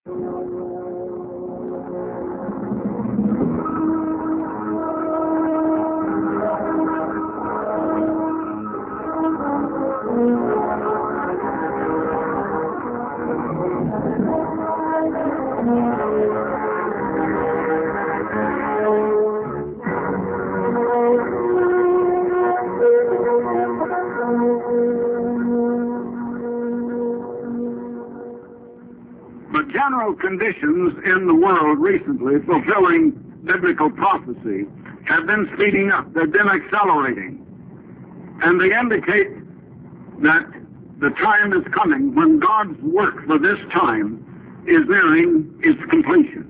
But general conditions in the world recently fulfilling biblical prophecy have been speeding up. They've been accelerating. And they indicate that the time is coming when God's work for this time is nearing its completion.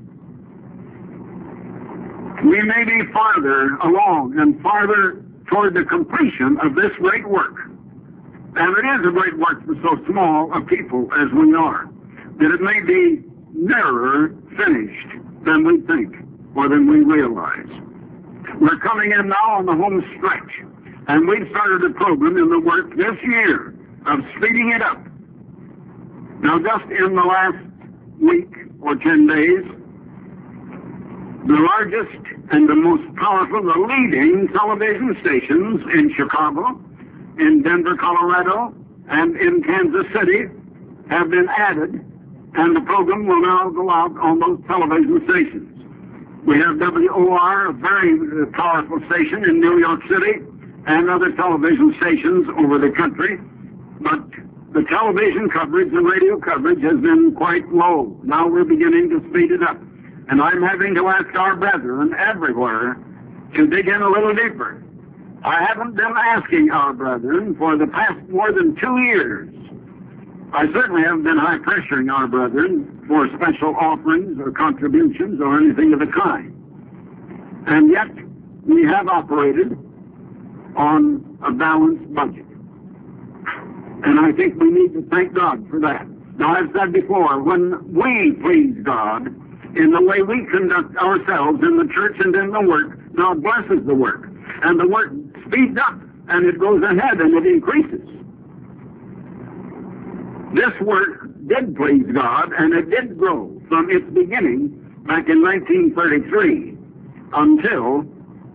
We may be farther along and farther toward the completion of this great work. And it is a great work for so small a people as we are, that it may be nearer finished than we think or than we realize. We're coming in now on the home stretch, and we've started a program in the work this year of speeding it up. Now, just in the last week or 10 days, the largest and the most powerful, the leading television stations in Chicago, in Denver, Colorado, and in Kansas City have been added, and the program will now go out on those television stations. We have WOR, a very powerful station in New York City, and other television stations over the country, but the television coverage and radio coverage has been quite low. Now we're beginning to speed it up. And I'm having to ask our brethren everywhere to dig in a little deeper. I haven't been asking our brethren for the past more than 2 years. I certainly haven't been high-pressuring our brethren for special offerings or contributions or anything of the kind. And yet, we have operated on a balanced budget. And I think we need to thank God for that. Now, I've said before, when we please God in the way we conduct ourselves in the church and in the work, God blesses the work. And the work speeds up, and it goes ahead, and it increases. This work did please God, and it did grow from its beginning back in 1933 until,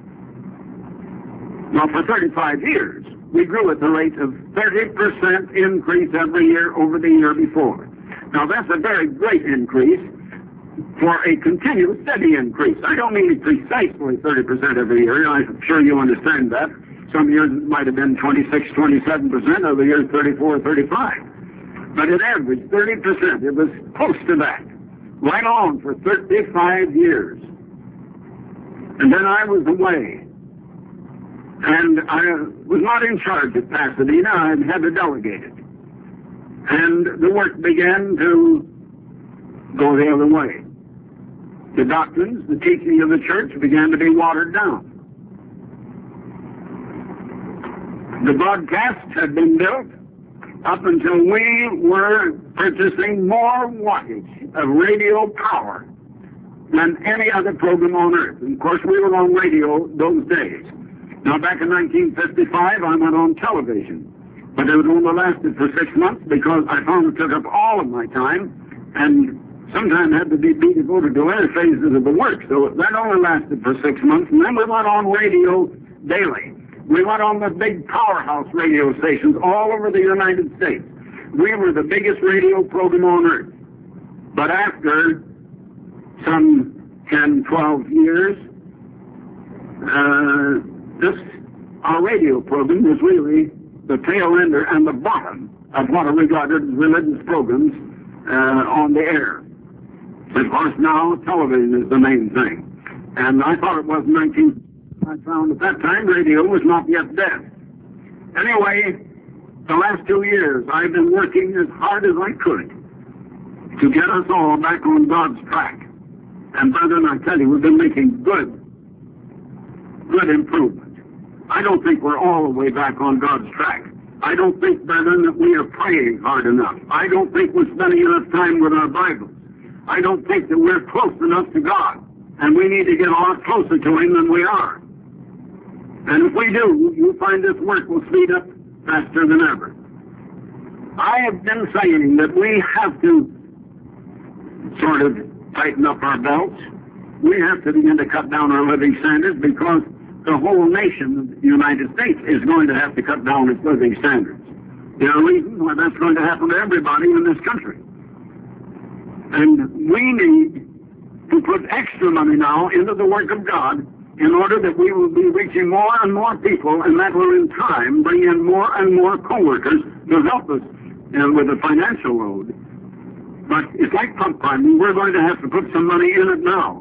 well, for 35 years. We grew at the rate of 30% increase every year over the year before. Now, that's a very great increase for a continuous, steady increase. I don't mean precisely 30% every year. I'm sure you understand that. Some years it might have been 26, 27%, other years 34, 35. But it averaged 30%. It was close to that. Right on for 35 years. And then I was away. And I was not in charge at Pasadena. I had to delegate it. And the work began to go the other way. The doctrines, the teaching of the church began to be watered down. The broadcasts had been built up until we were purchasing more wattage of radio power than any other program on earth. And of course, we were on radio those days. Now, back in 1955, I went on television. But it only lasted for 6 months because I found it took up all of my time and sometimes had to be devoted to other phases of the work. So that only lasted for 6 months. And then we went on radio daily. We went on the big powerhouse radio stations all over the United States. We were the biggest radio program on earth. But after some 10, 12 years, our radio program was really the tail ender and the bottom of what are regarded as religious programs on the air. Of course, now television is the main thing. And I thought it was I found at that time radio was not yet dead. Anyway, the last 2 years I've been working as hard as I could to get us all back on God's track. And brethren, I tell you, we've been making good improvement. I don't think we're all the way back on God's track. I don't think, brethren, that we are praying hard enough. I don't think we're spending enough time with our Bibles. I don't think that we're close enough to God. And we need to get a lot closer to Him than we are. And if we do, you'll find this work will speed up faster than ever. I have been saying that we have to sort of tighten up our belts. We have to begin to cut down our living standards, because the whole nation, the United States, is going to have to cut down its living standards. There are reasons why that's going to happen to everybody in this country. And we need to put extra money now into the work of God in order that we will be reaching more and more people, and that will in time bring in more and more co-workers to help us with the financial load. But it's like pump priming. We're going to have to put some money in it now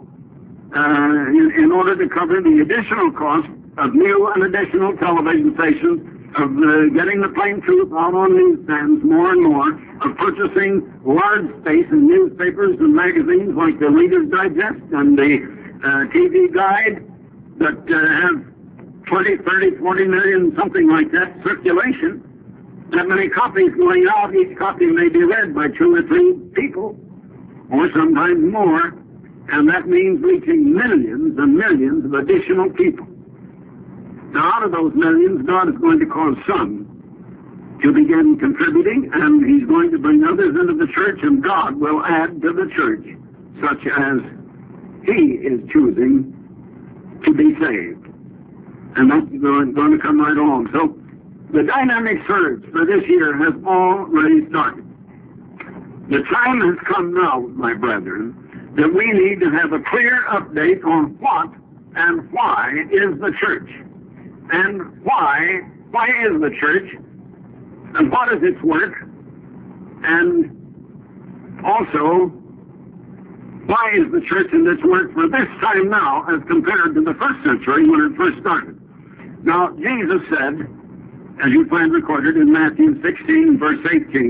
in order to cover the additional cost of new and additional television stations, of getting the plain truth out on newsstands more and more, of purchasing large space in newspapers and magazines like the Reader's Digest and the TV Guide that have 20, 30, 40 million, something like that, circulation. That many copies going out, each copy may be read by 2 or 3 people, or sometimes more, and that means reaching millions and millions of additional people. Now, out of those millions, God is going to cause some to begin contributing, and He's going to bring others into the church, and God will add to the church, such as He is choosing to be saved. And that's going to come right along. So, the dynamic surge for this year has already started. The time has come now, my brethren, that we need to have a clear update on what and why is the church. And why is the church, and what is its work, and also, why is the church in its work for this time now as compared to the first century when it first started? Now, Jesus said, as you find recorded in Matthew 16, verse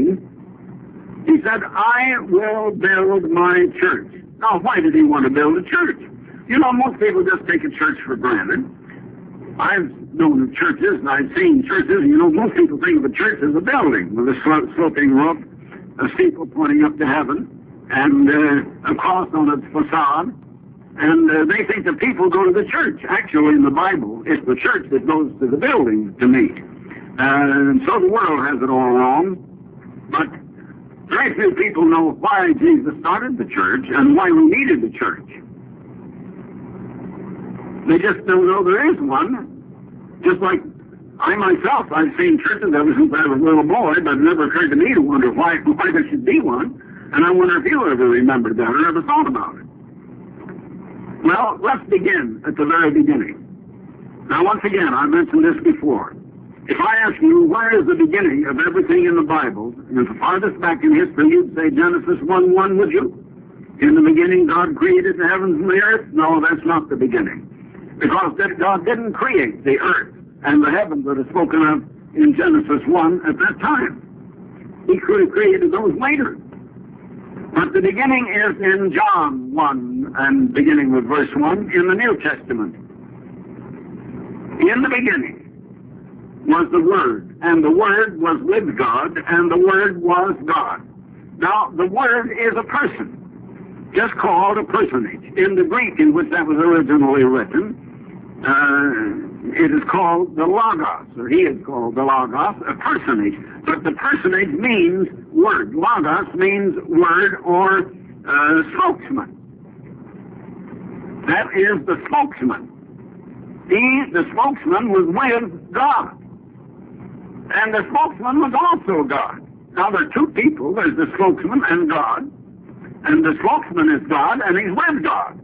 18, He said, I will build my church. Now, why did He want to build a church? You know, most people just take a church for granted. I've known of churches, and I've seen churches. You know, most people think of a church as a building with a sloping roof, a steeple pointing up to heaven, and a cross on its facade. And they think that people go to the church. Actually, in the Bible, it's the church that goes to the building to meet. And so the world has it all wrong. But very few people know why Jesus started the church and why we needed the church. They just don't know there is one. Just like I myself, I've seen churches ever since I was a little boy, but it never occurred to me to wonder why there should be one. And I wonder if you ever remembered that or ever thought about it. Well, let's begin at the very beginning. Now, once again, I mentioned this before. If I ask you, where is the beginning of everything in the Bible, and the farthest back in history, you'd say Genesis 1:1, would you? In the beginning, God created the heavens and the earth? No, that's not the beginning. Because God didn't create the earth and the heavens that are spoken of in Genesis 1 at that time. He could have created those later. But the beginning is in John 1, and beginning with verse 1, in the New Testament. In the beginning was the Word, and the Word was with God, and the Word was God. Now, the Word is a person, just called a personage. In the Greek in which that was originally written, it is called the Logos, or he is called the Logos, a personage. But the personage means word. Logos means word or spokesman. That is the spokesman. The spokesman, was with God. And the spokesman was also God. Now there are two people. There's the spokesman and God. And the spokesman is God, and he's with God.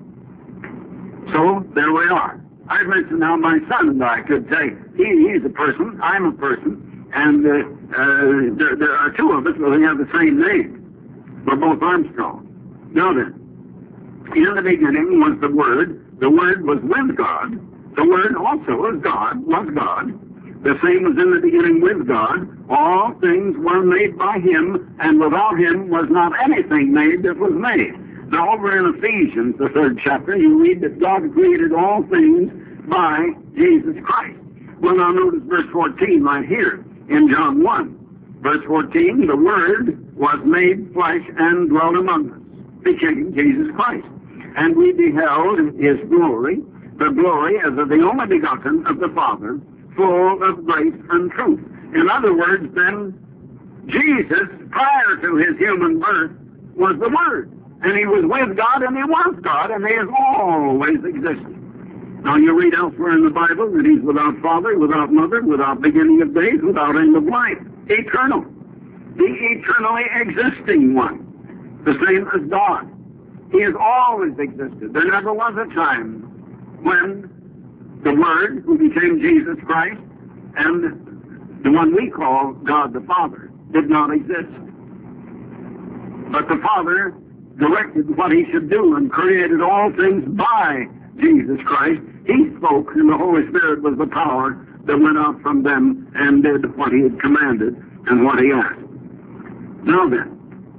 So there we are. I've mentioned now my son and I could say, he's a person, I'm a person, and there are two of us, but we have the same name. We're both Armstrong. Now then, in the beginning was the Word was with God, the Word also is God, was God, the same was in the beginning with God, all things were made by Him, and without Him was not anything made that was made. Now, over in Ephesians, the 3rd chapter, you read that God created all things by Jesus Christ. Well, now notice verse 14 right here in John 1. Verse 14, the Word was made flesh and dwelt among us, became Jesus Christ. And we beheld His glory, the glory as of the only begotten of the Father, full of grace and truth. In other words, then, Jesus, prior to His human birth, was the Word. and he was with God, and he was God, and he has always existed. Now you read elsewhere in the Bible that he's without father, without mother, without beginning of days, without end of life. Eternal. The eternally existing one. The same as God. He has always existed. There never was a time when the Word, who became Jesus Christ, and the one we call God the Father, did not exist. But the Father directed what he should do and created all things by Jesus Christ. He spoke, and the Holy Spirit was the power that went out from them and did what he had commanded and what he asked. Now then,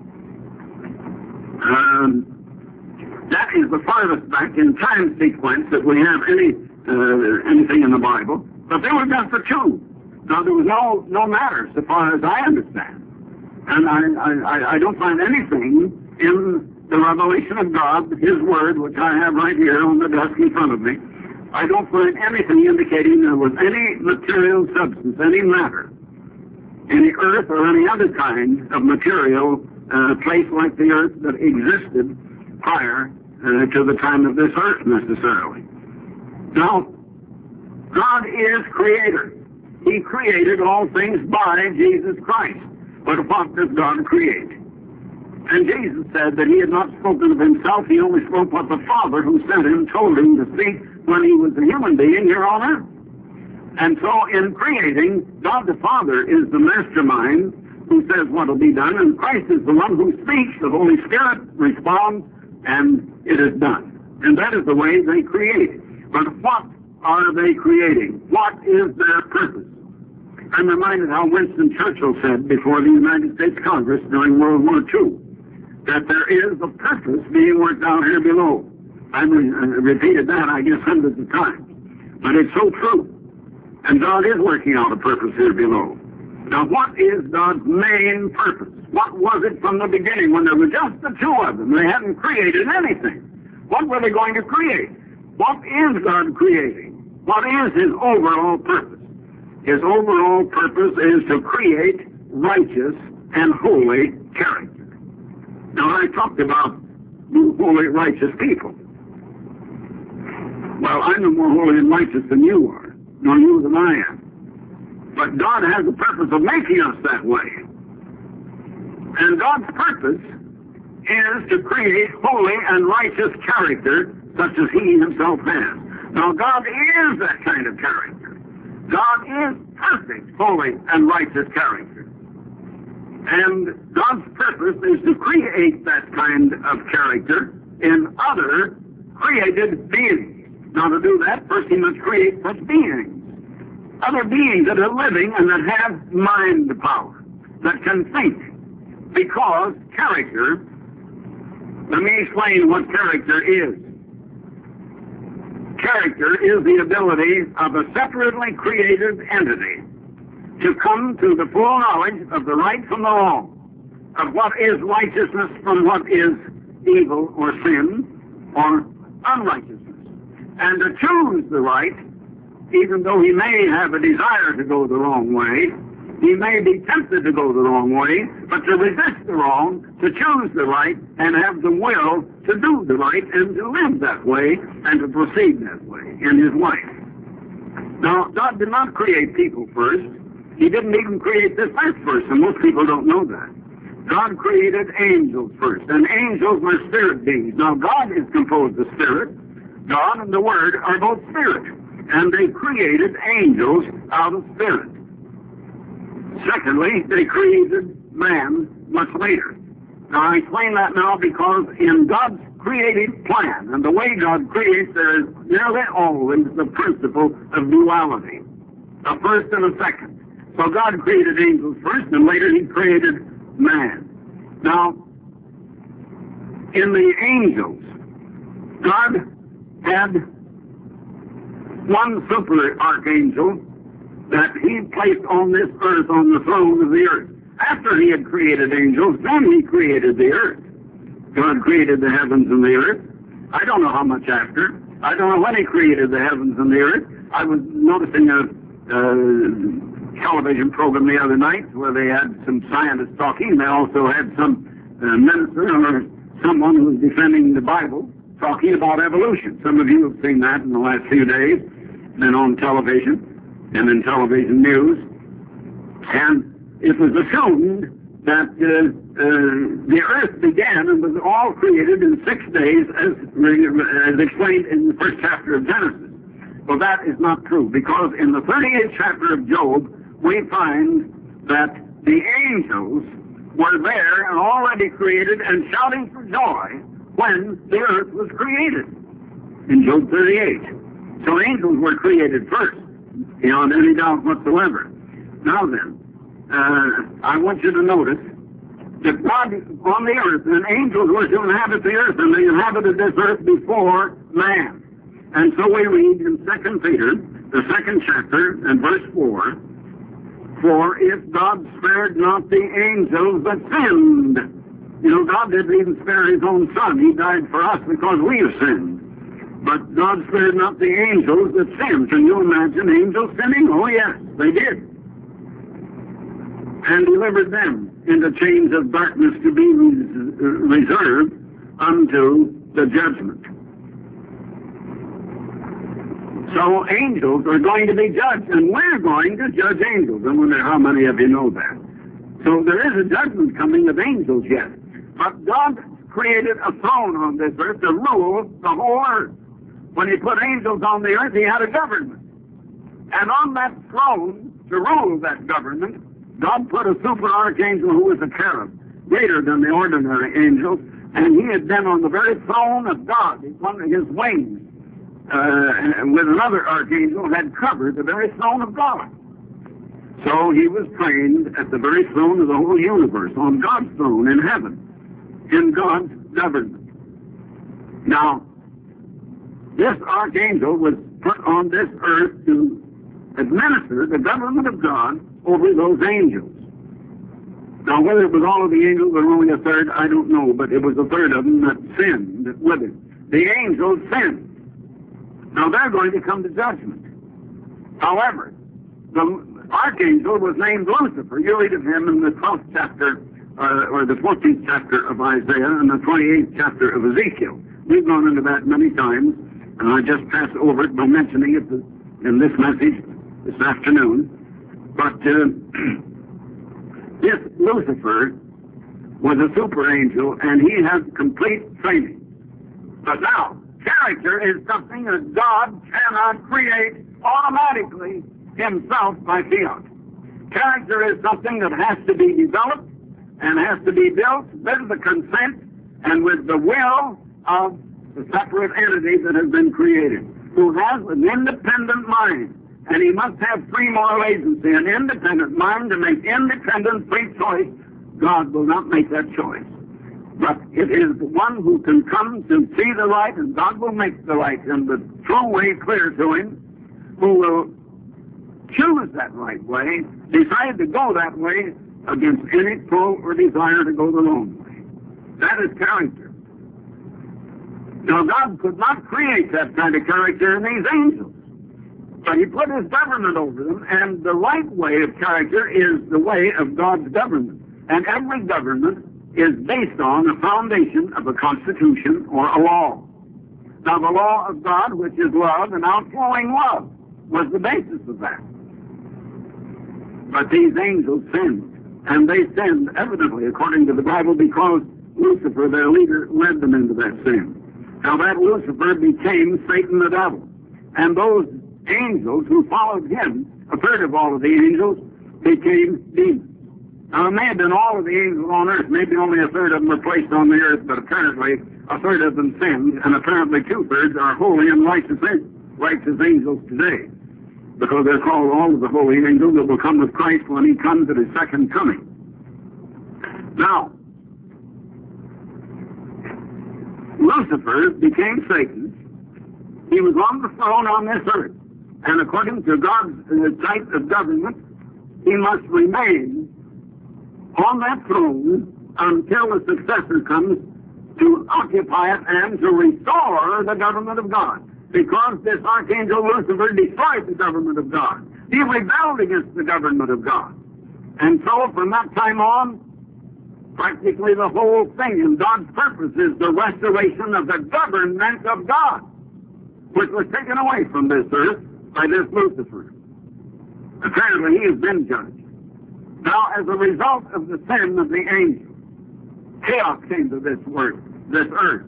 that is the farthest back in time sequence that we have anything in the Bible. But there were just the two. Now there was no matter so far as I understand. And I don't find anything in the revelation of God, his word, which I have right here on the desk in front of me. I don't find anything indicating there was any material substance, any matter, any earth or any other kind of material place like the earth that existed prior to the time of this earth necessarily. Now, God is creator. He created all things by Jesus Christ. But what does God create? And Jesus said that he had not spoken of himself, he only spoke what the Father who sent him told him to speak when he was a human being here on earth. And so in creating, God the Father is the mastermind who says what will be done, and Christ is the one who speaks, the Holy Spirit responds, and it is done. And that is the way they create. But what are they creating? What is their purpose? I'm reminded how Winston Churchill said before the United States Congress during World War II, that there is a purpose being worked out here below. I've repeated that, I guess, hundreds of times. But it's so true. And God is working out a purpose here below. Now, what is God's main purpose? What was it from the beginning when there were just the two of them? They hadn't created anything. What were they going to create? What is God creating? What is his overall purpose? His overall purpose is to create righteous and holy character. Now, I talked about holy, righteous people. Well, I'm no more holy and righteous than you are, nor you than I am. But God has a purpose of making us that way. And God's purpose is to create holy and righteous character such as he himself has. Now, God is that kind of character. God is perfect, holy, and righteous character. And God's purpose is to create that kind of character in other created beings. Now, to do that, first he must create such beings. Other beings that are living and that have mind power, that can think. Because character, let me explain what character is. Character is the ability of a separately created entity to come to the full knowledge of the right from the wrong, of what is righteousness from what is evil or sin or unrighteousness, and to choose the right, even though he may have a desire to go the wrong way. He may be tempted to go the wrong way, but to resist the wrong, to choose the right, and have the will to do the right and to live that way and to proceed that way in his life. Now, God did not create people first. He didn't even create this earth first, and most people don't know that. God created angels first, and angels were spirit beings. Now, God is composed of spirit. God and the Word are both spirit, and they created angels out of spirit. Secondly, they created man much later. Now, I explain that now because in God's creative plan and the way God creates, there is nearly always the principle of duality, a first and a second. So God created angels first, and later he created man. Now, in the angels, God had one super archangel that he placed on this earth, on the throne of the earth. After he had created angels, then he created the earth. God created the heavens and the earth. I don't know how much after. I don't know when he created the heavens and the earth. I was noticing a television program the other night where they had some scientists talking. They also had some minister or someone who's defending the Bible, talking about evolution. Some of you have seen that in the last few days, been on television and in television news. And it was assumed that the earth began and was all created in 6 days as explained in the first chapter of Genesis. Well, that is not true, because in the 38th chapter of Job, we find that the angels were there and already created and shouting for joy when the earth was created, in Job 38. So angels were created first, beyond any doubt whatsoever. Now then, I want you to notice that God on the earth, and angels were to inhabit the earth, and they inhabited this earth before man. And so we read in 2 Peter, the 2nd chapter, and verse 4, "For if God spared not the angels that sinned." You know, God didn't even spare his own son. He died for us because we have sinned. But God spared not the angels that sinned. Can you imagine angels sinning? Oh yes, they did. And delivered them into chains of darkness to be reserved unto the judgment. So angels are going to be judged, and we're going to judge angels. I wonder how many of you know that. So there is a judgment coming of angels yet. But God created a throne on this earth to rule the whole earth. When he put angels on the earth, he had a government. And on that throne, to rule that government, God put a super archangel who was a cherub, greater than the ordinary angels, and he had been on the very throne of God. His wings, with another archangel, had covered the very throne of God. So he was trained at the very throne of the whole universe, on God's throne in heaven, in God's government. Now, this archangel was put on this earth to administer the government of God over those angels. Now, whether it was all of the angels or only a third, I don't know, but it was a third of them that sinned with it. The angels sinned. Now, they're going to come to judgment. However, the archangel was named Lucifer. You read of him in the 12th chapter, or the 14th chapter of Isaiah and the 28th chapter of Ezekiel. We've gone into that many times, and I just pass over it by mentioning it in this message this afternoon. But this Lucifer was a super angel, and he had complete training. But now, character is something that God cannot create automatically himself by fiat. Character is something that has to be developed and has to be built with the consent and with the will of the separate entity that has been created, who has an independent mind. And he must have free moral agency, an independent mind to make independent free choice. God will not make that choice. But it is the one who can come to see the right, and God will make the right and the true way clear to him, who will choose that right way, decide to go that way against any pull or desire to go the wrong way. That is character. Now, God could not create that kind of character in these angels. But he put his government over them, and the right way of character is the way of God's government. And every government is based on a foundation of a constitution or a law. Now, the law of God, which is love and outflowing love, was the basis of that. But these angels sinned, and they sinned evidently, according to the Bible, because Lucifer, their leader, led them into that sin. Now, that Lucifer became Satan the devil. And those angels who followed him, a third of all of the angels, became demons. Now, it may have been all of the angels on earth. Maybe only a third of them were placed on the earth, but apparently a third of them sinned, and apparently 2/3 are holy and righteous angels today, because they're called all of the holy angels that will come with Christ when he comes at his second coming. Now, Lucifer became Satan. He was on the throne on this earth. And according to God's type of government, he must remain on that throne until a successor comes to occupy it and to restore the government of God. Because this archangel Lucifer destroyed the government of God. He rebelled against the government of God. And so from that time on, practically the whole thing. And God's purpose is the restoration of the government of God, which was taken away from this earth by this Lucifer. Apparently, he has been judged. Now, as a result of the sin of the angels, chaos came to this earth.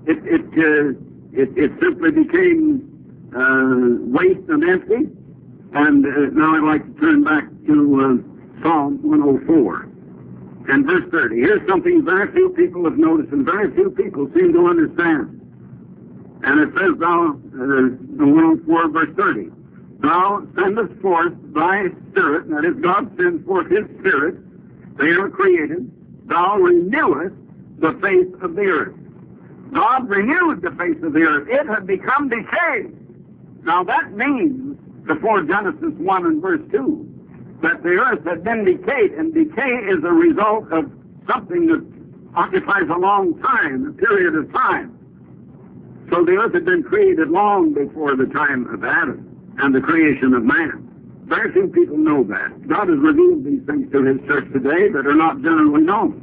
It simply became waste and empty. And now I'd like to turn back to Psalm 104 and verse 30. Here's something very few people have noticed and very few people seem to understand. And it says now, 104 verse 30, Thou sendest forth thy Spirit, that is, God sends forth his Spirit, they are created, thou renewest the face of the earth. God renewed the face of the earth. It had become decayed. Now that means, before Genesis 1 and verse 2, that the earth had been decayed, and decay is a result of something that occupies a long time, a period of time. So the earth had been created long before the time of Adam and the creation of man. Very few people know that. God has revealed these things to his church today that are not generally known.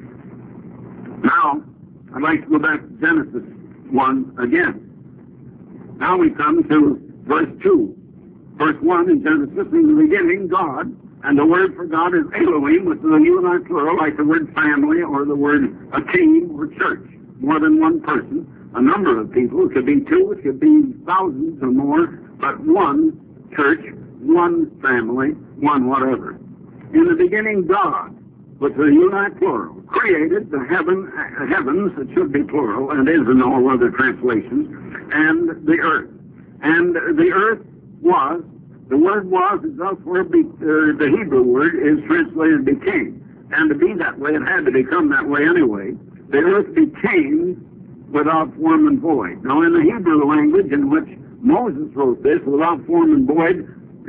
Now, I'd like to go back to Genesis 1 again. Now we come to verse 2. Verse 1 in Genesis, in the beginning, God, and the word for God is Elohim, with the unite plural, like the word family or the word a team or church. More than one person, a number of people. It could be two, it could be thousands or more, but one church, one family, one whatever. In the beginning, God, with the unite plural, created the heavens, it should be plural, and is in all other translations, and the earth. And the earth was, the word was is elsewhere, the Hebrew word is translated became. And to be that way, it had to become that way anyway. The earth became without form and void. Now in the Hebrew language in which Moses wrote this, without form and void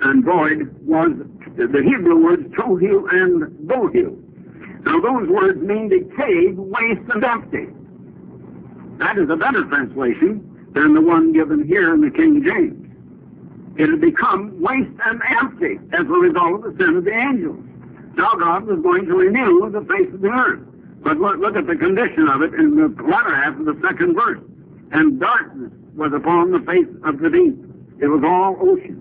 was the Hebrew words tohu and bohu. Now those words mean decayed, waste, and empty. That is a better translation than the one given here in the King James. It had become waste and empty as a result of the sin of the angels. Now God was going to renew the face of the earth. But look at the condition of it in the latter half of the second verse. And darkness was upon the face of the deep. It was all ocean.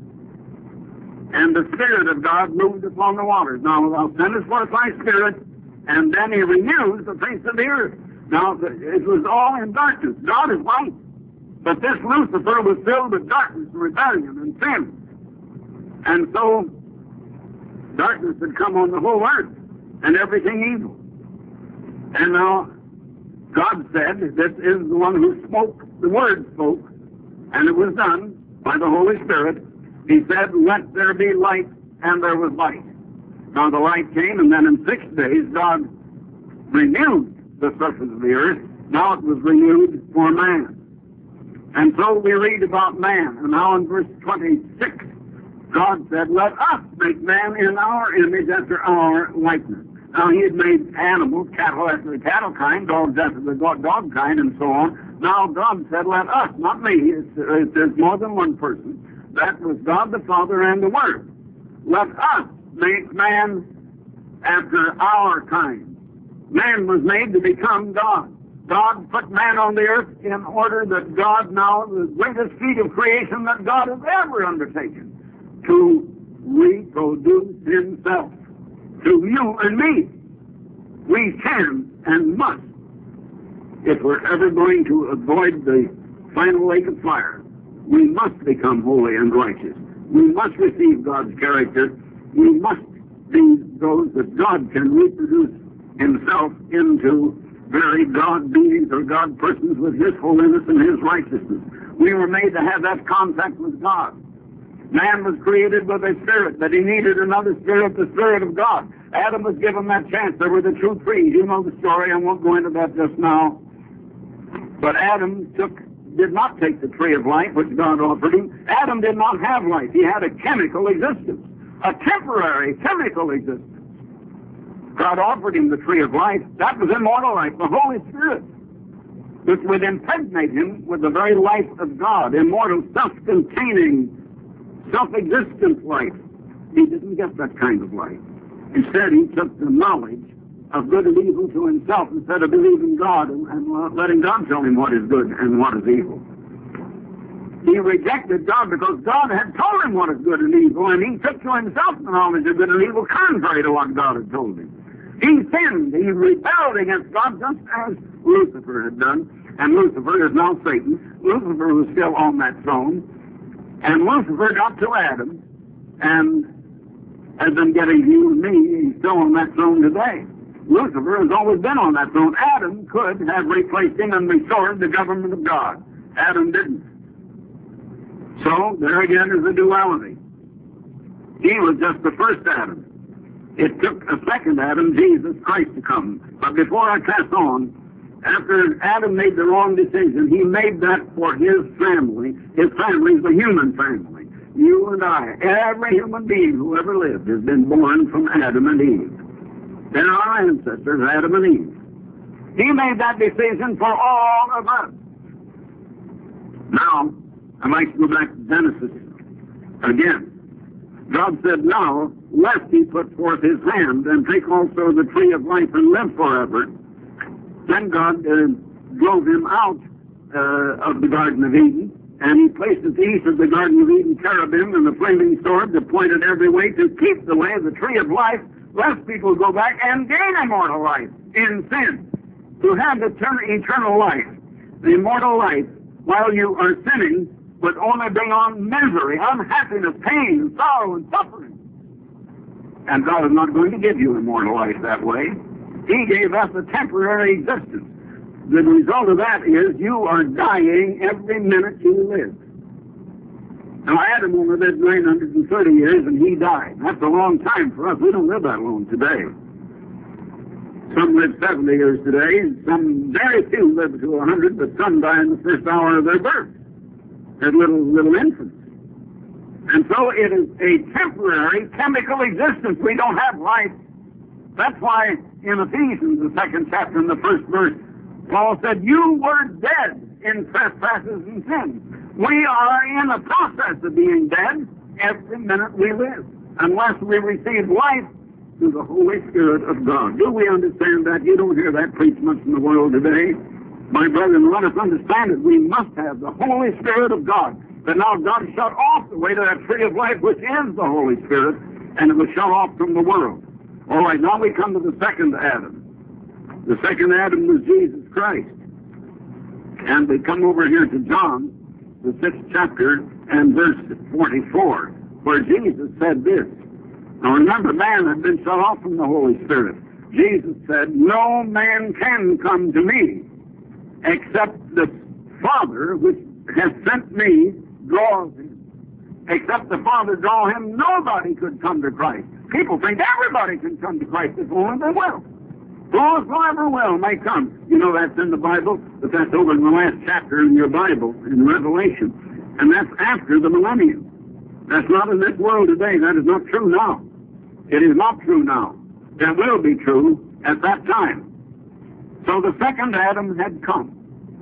And the Spirit of God moved upon the waters. Now thou sendest forth thy Spirit, and then he renews the face of the earth. Now it was all in darkness. God is light. But this Lucifer was filled with darkness and rebellion and sin. And so darkness had come on the whole earth and everything evil. And now God said, this is the one who spoke, the word spoke, and it was done by the Holy Spirit. He said, let there be light, and there was light. Now the light came, and then in 6 days God renewed the surface of the earth. Now it was renewed for man. And so we read about man. And now in verse 26, God said, let us make man in our image after our likeness. Now he had made animals, cattle after the cattle kind, dogs after the dog kind, and so on. Now God said, let us, not me. There's more than one person. That was God the Father and the Word. Let us make man after our kind. Man was made to become God. God put man on the earth in order that God, now the greatest feat of creation that God has ever undertaken, to reproduce himself. To you and me. We can and must, if we're ever going to avoid the final lake of fire, we must become holy and righteous. We must receive God's character. We must be those that God can reproduce himself into very God beings or God persons with his holiness and his righteousness. We were made to have that contact with God. Man was created with a spirit, but he needed another spirit, the Spirit of God. Adam was given that chance. There were the two trees. You know the story. I won't go into that just now. But Adam did not take the tree of life, which God offered him. Adam did not have life. He had a chemical existence, a temporary chemical existence. God offered him the tree of life. That was immortal life, the Holy Spirit, which would impregnate him with the very life of God, immortal, self-containing, self-existent life. He didn't get that kind of life. Instead, he took the knowledge of good and evil to himself instead of believing God and letting God tell him what is good and what is evil. He rejected God because God had told him what is good and evil, and he took to himself the knowledge of good and evil contrary to what God had told him. He sinned. He rebelled against God just as Lucifer had done. And Lucifer is now Satan. Lucifer was still on that throne. And Lucifer got to Adam and has been getting you and me. He's still on that throne today. Lucifer has always been on that throne. Adam could have replaced him and restored the government of God. Adam didn't. So there again is the duality. He was just the first Adam. It took a second Adam, Jesus Christ, to come. But before I pass on, after Adam made the wrong decision, he made that for his family. His family is the human family. You and I, every human being who ever lived has been born from Adam and Eve. They're our ancestors, Adam and Eve. He made that decision for all of us. Now, I'd like to go back to Genesis again. God said, now, lest he put forth his hand and take also the tree of life and live forever. Then God drove him out of the Garden of Eden, and he placed at the east of the Garden of Eden cherubim and the flaming sword that pointed every way to keep the way of the tree of life, lest people go back and gain immortal life in sin. To have eternal life, the immortal life, while you are sinning, would only bring on misery, unhappiness, pain, sorrow, and suffering. And God is not going to give you immortal life that way. He gave us a temporary existence. The result of that is you are dying every minute you live. Now, Adam only lived 930 years, and he died. That's a long time for us. We don't live that long today. Some live 70 years today. Some, very few, live to 100, but some die in the first hour of their birth. They're little infants. And so it is a temporary chemical existence. We don't have life. That's why in Ephesians, the 2nd chapter, in the 1st verse, Paul said, you were dead in trespasses and sins. We are in the process of being dead every minute we live, unless we receive life through the Holy Spirit of God. Do we understand that? You don't hear that preached much in the world today. My brethren, let us understand it. We must have the Holy Spirit of God. But now God shut off the way to that tree of life, which is the Holy Spirit, and it was shut off from the world. All right, now we come to the second Adam. The second Adam was Jesus Christ. And we come over here to John, the 6th chapter, and verse 44, where Jesus said this. Now remember, man had been shut off from the Holy Spirit. Jesus said, no man can come to me except the Father which has sent me draws him. Except the Father draw him, nobody could come to Christ. People think everybody can come to Christ if only they will. Whosoever will may come. You know that's in the Bible, but that's over in the last chapter in your Bible, in Revelation. And that's after the millennium. That's not in this world today. That is not true now. It is not true now. That will be true at that time. So the second Adam had come.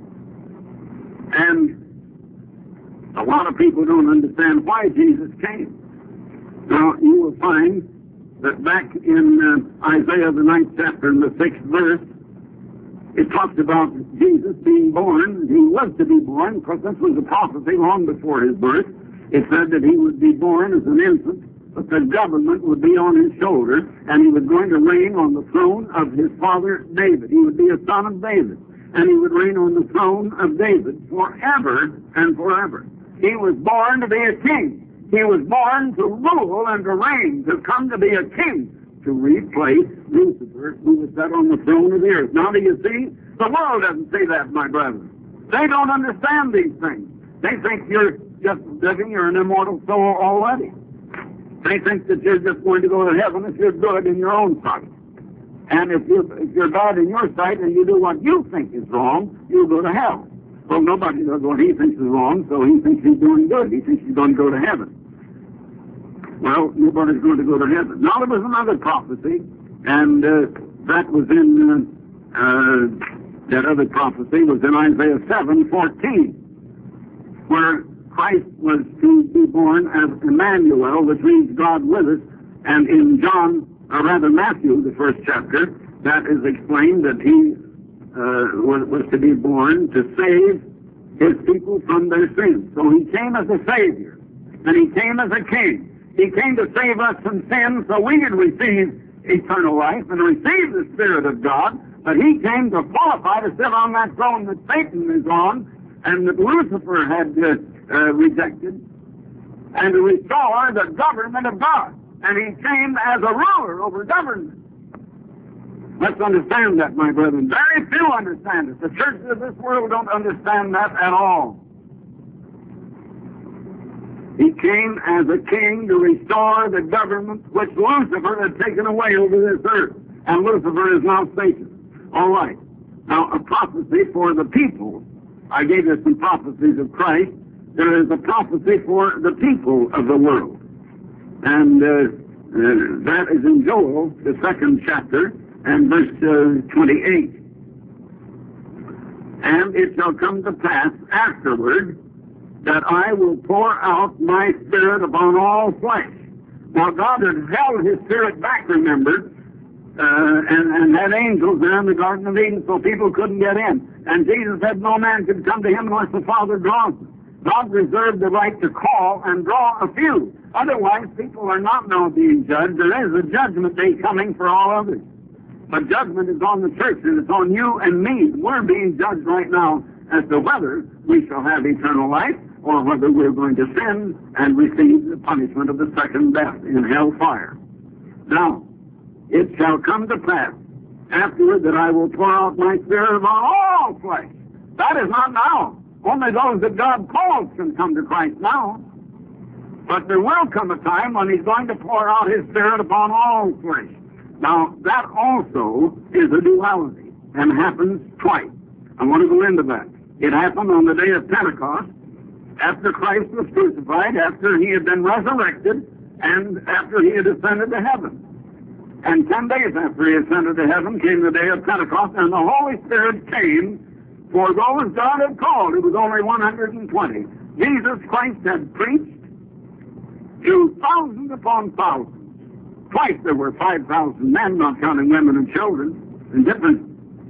And a lot of people don't understand why Jesus came. Now, you will find that back in Isaiah, the 9th chapter, in the 6th verse, it talks about Jesus being born. He was to be born, because this was a prophecy long before his birth. It said that he would be born as an infant, but the government would be on his shoulder, and he was going to reign on the throne of his father David. He would be a son of David, and he would reign on the throne of David forever and forever. He was born to be a king. He was born to rule and to reign, to come to be a king, to replace Lucifer, who was set on the throne of the earth. Now, do you see? The world doesn't see that, my brethren. They don't understand these things. They think you're just living, you're an immortal soul already. They think that you're just going to go to heaven if you're good in your own sight. And if you're bad in your sight and you do what you think is wrong, you'll go to hell. Well, nobody does what he thinks is wrong, so he thinks he's doing good. He thinks he's going to go to heaven. Well, nobody's going to go to heaven. Now, there was another prophecy, and that was in, that other prophecy was in Isaiah 7:14, where Christ was to be born as Emmanuel, which means God with us. And in Matthew, the 1st chapter, that is explained that he was to be born to save his people from their sins. So he came as a Savior, and he came as a King. He came to save us from sin so we could receive eternal life and receive the Spirit of God. But he came to qualify to sit on that throne that Satan is on and that Lucifer had rejected, and to restore the government of God. And he came as a ruler over government. Let's understand that, my brethren. Very few understand it. The churches of this world don't understand that at all. He came as a king to restore the government which Lucifer had taken away over this earth. And Lucifer is now Satan. All right. Now, a prophecy for the people. I gave you some prophecies of Christ. There is a prophecy for the people of the world. And that is in Joel, the 2nd chapter, and verse 28. And it shall come to pass afterward that I will pour out my Spirit upon all flesh. Now, God had held his Spirit back, remember, and had angels there in the Garden of Eden so people couldn't get in. And Jesus said no man could come to him unless the Father draws them. God reserved the right to call and draw a few. Otherwise, people are not now being judged. There is a judgment day coming for all others. But judgment is on the church, and it's on you and me. We're being judged right now as to whether we shall have eternal life or whether we're going to sin and receive the punishment of the second death in hellfire. Now, it shall come to pass afterward that I will pour out my Spirit upon all flesh. That is not now. Only those that God calls can come to Christ now. But there will come a time when he's going to pour out his Spirit upon all flesh. Now, that also is a duality and happens twice. I want to go into that. It happened on the day of Pentecost, after Christ was crucified, after he had been resurrected, and after he had ascended to heaven. And 10 days after he ascended to heaven came the day of Pentecost, and the Holy Spirit came for those God had called. It was only 120. Jesus Christ had preached to thousands upon thousands. Twice there were 5,000 men, not counting women and children, in different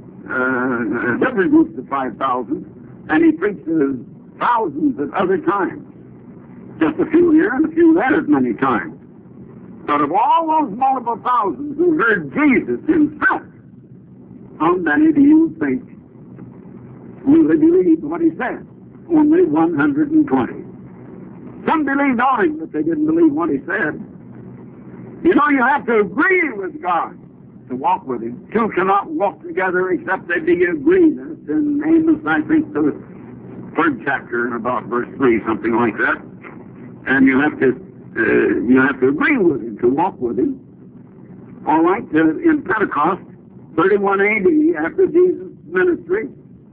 groups of 5,000. And he preached to thousands at other times. Just a few here and a few there as many times. But of all those multiple thousands who heard Jesus himself, how many do you think really believed what he said? Only 120. Some believed on him, but they didn't believe what he said. You know, you have to agree with God to walk with him. Two cannot walk together except they be agreed. That's in Amos, I think, the 3rd chapter, in about verse 3, something like that. And you have to agree with him to walk with him. All right, in Pentecost, 31 A.D., after Jesus' ministry,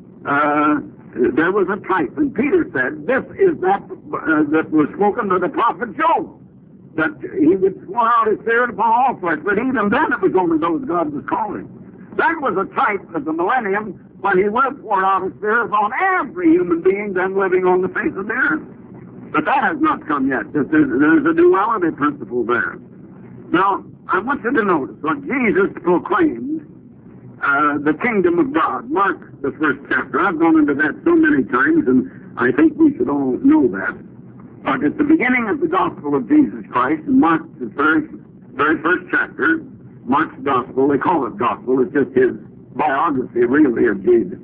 there was a type, and Peter said, this is that was spoken by the prophet Joel, that he would pour out his Spirit upon all flesh. But even then, it was only those God was calling. That was a type of the millennium when he will pour out his Spirit upon every human being then living on the face of the earth. But that has not come yet. There's a duality principle there. Now, I want you to notice what Jesus proclaimed, the kingdom of God. Mark, the 1st chapter. I've gone into that so many times, and I think we should all know that. But at the beginning of the gospel of Jesus Christ, in Mark, the very 1st chapter, Mark's gospel, they call it gospel, it's just his biography, really, of Jesus.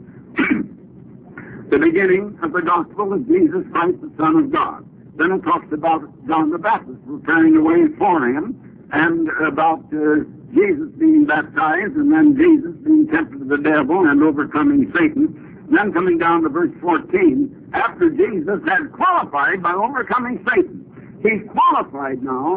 The beginning of the gospel of Jesus Christ, the Son of God. Then it talks about John the Baptist preparing the way for him, and about Jesus being baptized, and then Jesus being tempted of the devil and overcoming Satan. Then coming down to verse 14, after Jesus had qualified by overcoming Satan, he's qualified now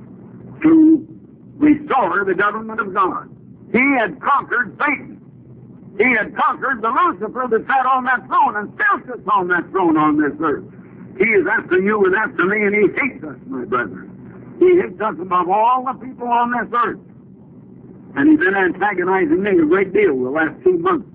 to restore the government of God. He had conquered Satan. He had conquered the Lucifer that sat on that throne and still sits on that throne on this earth. He is after you and after me, and he hates us, my brethren. He hates us above all the people on this earth. And he's been antagonizing me a great deal the last 2 months.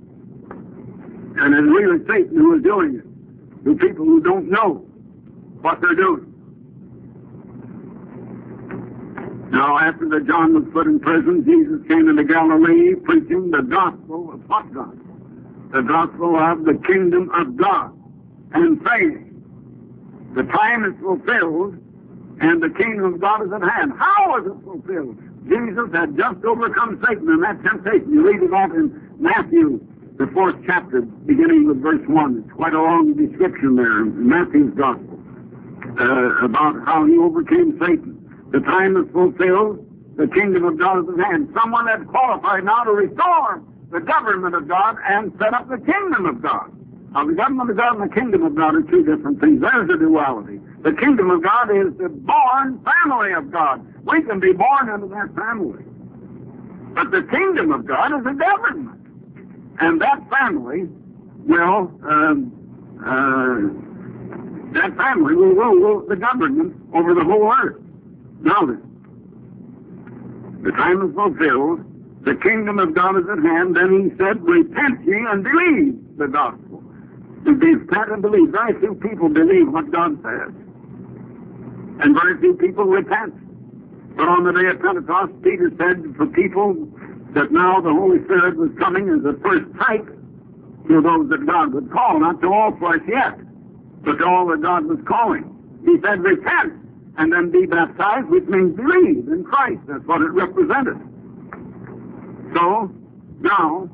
And it's really Satan who is doing it, to people who don't know what they're doing. Now, Now, after that John was put in prison, Jesus came into Galilee preaching the gospel of what God? The gospel of the kingdom of God, and saying, the time is fulfilled, and the kingdom of God is at hand. How was it fulfilled? Jesus had just overcome Satan in that temptation. You read about in Matthew, the 4th chapter, beginning with verse 1. It's quite a long description there in Matthew's gospel about how he overcame Satan. The time is fulfilled, the kingdom of God is at hand. Someone that's qualified now to restore the government of God and set up the kingdom of God. Now, the government of God and the kingdom of God are two different things. There's a duality. The kingdom of God is the born family of God. We can be born into that family. But the kingdom of God is a government. And that family will, rule the government over the whole earth. Now then, the time is fulfilled. The kingdom of God is at hand. Then he said, repent ye and believe the gospel. To repent and believe. Very few people believe what God says. And very few people repent. But on the day of Pentecost, Peter said for people that now the Holy Spirit was coming as a first type to those that God would call, not to all flesh yet, but to all that God was calling. He said, repent, and then be baptized, which means believe in Christ. That's what it represented. So, now,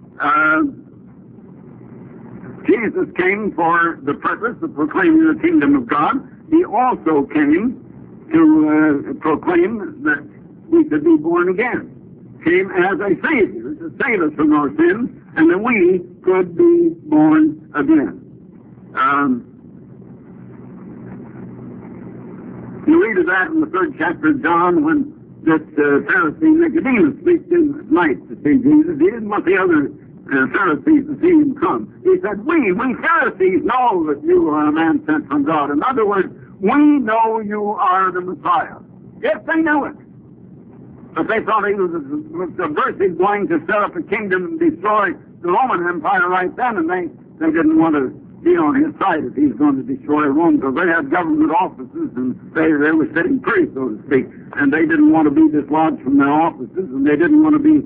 Jesus came for the purpose of proclaiming the kingdom of God. He also came to proclaim that we could be born again. Came as a Savior to save us from our sins, and that we could be born again. You read of that in the 3rd chapter of John when this Pharisee Nicodemus speaks in the night to see Jesus. He didn't want the other Pharisees to see him come. He said, we Pharisees know that you are a man sent from God. In other words, we know you are the Messiah. Yes, they knew it. But they thought he was subversive, going to set up a kingdom and destroy the Roman Empire right then, and they didn't want to be on his side if he was going to destroy Rome, because they had government offices, and they were sitting pretty, so to speak, and they didn't want to be dislodged from their offices, and they didn't want to be,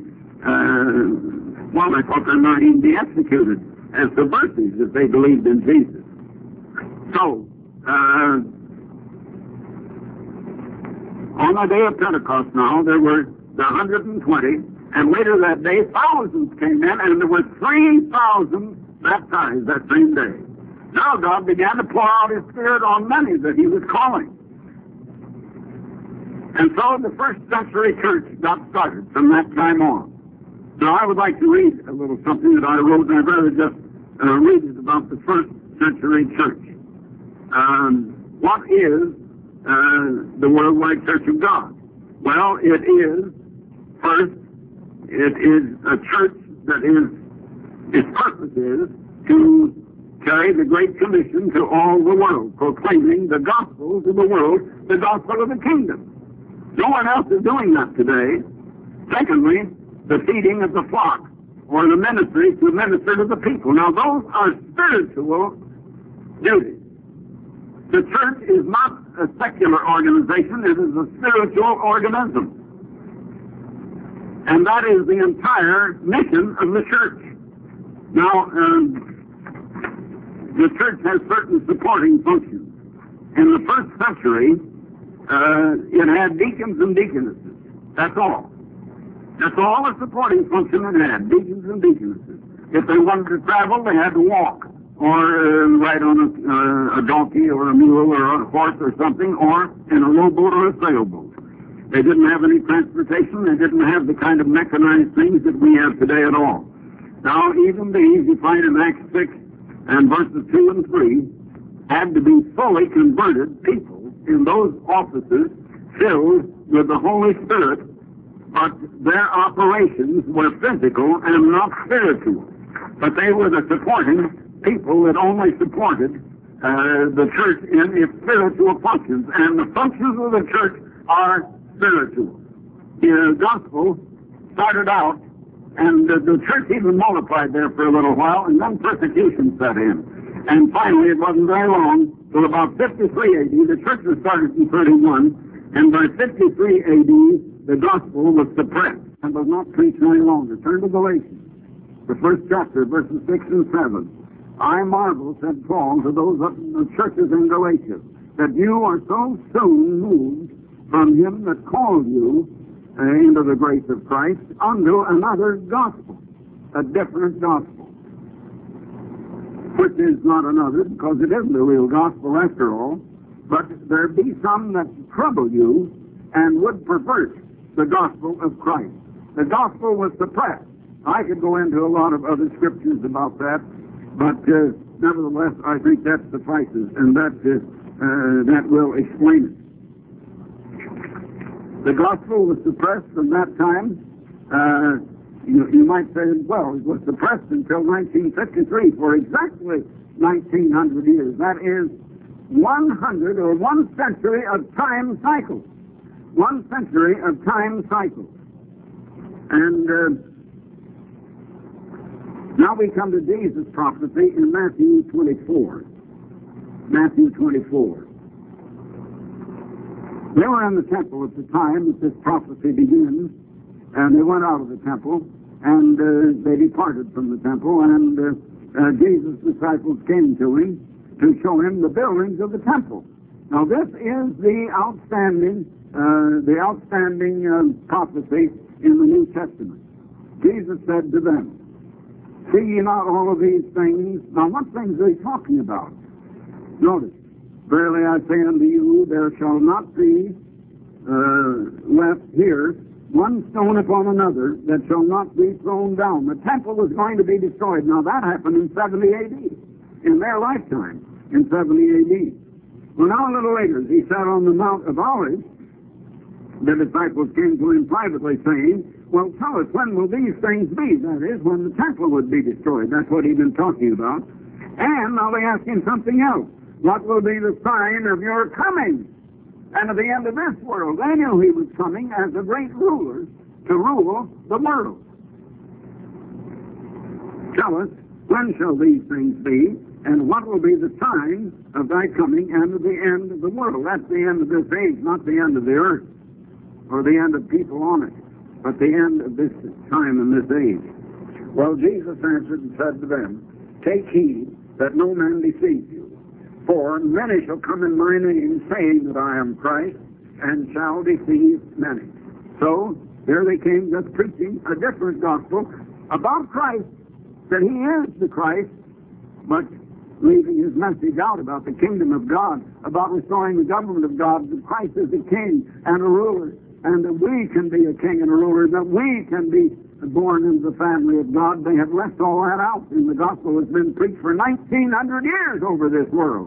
they thought they might even be executed as subversives if they believed in Jesus. So, on the day of Pentecost now, there were the 120, and later that day, thousands came in, and there were 3,000 baptized that same day. Now God began to pour out His Spirit on many that He was calling. And so the first century church got started from that time on. Now I would like to read a little something that I wrote, and I'd rather just read it about the first century church. What is the worldwide church of God? Well, it is, first, it is a church that its purpose is to carry the Great Commission to all the world, proclaiming the gospel to the world, the gospel of the kingdom. No one else is doing that today. Secondly, the feeding of the flock, or the ministry to minister to the people. Now, those are spiritual duties. The church is not a secular organization, it is a spiritual organism. And that is the entire mission of the church. Now, the church has certain supporting functions. In the first century, it had deacons and deaconesses. That's all. That's all the supporting function it had, deacons and deaconesses. If they wanted to travel, they had to walk, or ride on a donkey or a mule or a horse or something, or in a rowboat or a sailboat. They didn't have any transportation. They didn't have the kind of mechanized things that we have today at all. Now, even these, you find in Acts 6 and verses 2 and 3, had to be fully converted people in those offices filled with the Holy Spirit, but their operations were physical and not spiritual. But they were the supporting people that only supported the church in its spiritual functions. And the functions of the church are spiritual. The gospel started out, and the church even multiplied there for a little while, and then persecution set in. And finally, it wasn't very long, till about 53 AD, the church was started in 31, And by 53 A.D., the gospel was suppressed and was not preached any longer. Turn to Galatians, the first chapter, verses 6 and 7. I marvel, said Paul, to those up in the churches in Galatia, that you are so soon moved from him that called you into the grace of Christ unto another gospel, a different gospel, which is not another, because it isn't the real gospel after all. But there be some that trouble you and would pervert the gospel of Christ. The gospel was suppressed. I could go into a lot of other scriptures about that, but nevertheless, I think that suffices, and that will explain it. The gospel was suppressed from that time. You might say, well, it was suppressed until 1953, for exactly 1900 years. That is 100 or 1 century of time cycles. 1 century of time cycles. And now we come to Jesus' prophecy in Matthew 24. Matthew 24. They were in the temple at the time that this prophecy begins, and they went out of the temple, and they departed from the temple, and Jesus' disciples came to him to show him the buildings of the temple. Now this is the outstanding prophecy in the New Testament. Jesus said to them, see ye not all of these things? Now what things are he talking about? Notice, verily I say unto you, there shall not be left here one stone upon another that shall not be thrown down. The temple was going to be destroyed. Now that happened in 70 A.D., in their lifetime, in 70 A.D. Well, now a little later, he sat on the Mount of Olives. The disciples came to him privately saying, well, tell us, when will these things be? That is, when the temple would be destroyed. That's what he'd been talking about. And now they ask him something else. What will be the sign of your coming and of the end of this world? They knew he was coming as a great ruler to rule the world. Tell us, when shall these things be, and what will be the sign of thy coming and of the end of the world? That's the end of this age, not the end of the earth, or the end of people on it, but the end of this time and this age. Well, Jesus answered and said to them, take heed that no man deceive you. For many shall come in my name, saying that I am Christ, and shall deceive many. So, here they came just preaching a different gospel about Christ, that he is the Christ, but leaving his message out about the kingdom of God, about restoring the government of God, that Christ is a king and a ruler, and that we can be a king and a ruler, that we can be born into the family of God. They have left all that out, and the gospel has been preached for 1900 years over this world.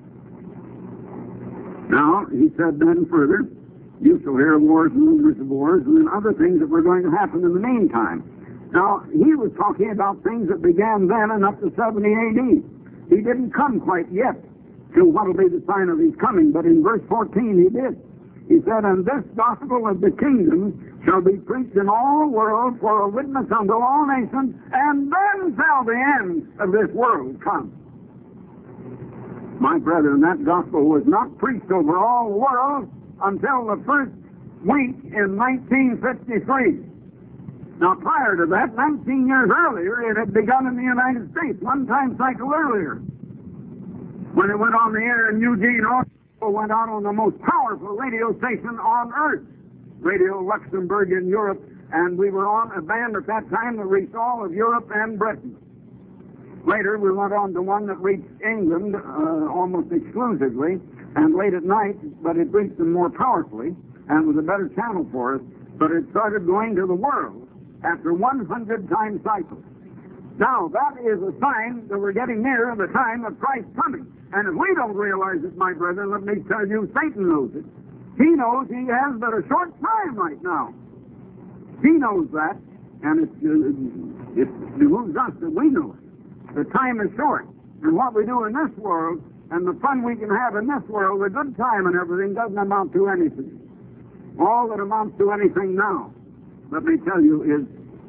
Now, he said then further, you shall hear of wars and rumors of wars, and then other things that were going to happen in the meantime. Now, he was talking about things that began then and up to 70 A.D. He didn't come quite yet to what will be the sign of his coming, but in verse 14 he did. He said, and this gospel of the kingdom shall be preached in all worlds for a witness unto all nations, and then shall the end of this world come. My brethren, that gospel was not preached over all the world until the first week in 1953. Now, prior to that, 19 years earlier, it had begun in the United States, one time cycle earlier, when it went on the air in Eugene, Oregon. Went out on the most powerful radio station on earth, Radio Luxembourg in Europe, and we were on a band at that time that reached all of Europe and Britain. Later, we went on to one that reached England almost exclusively, and late at night, but it reached them more powerfully, and was a better channel for us, but it started going to the world after 100 time cycles. Now, that is a sign that we're getting near the time of Christ's coming. And if we don't realize it, my brethren, let me tell you, Satan knows it. He knows he has but a short time right now. He knows that, and it behooves us that we know it. The time is short, and what we do in this world, and the fun we can have in this world, the good time and everything, doesn't amount to anything. All that amounts to anything now, let me tell you, is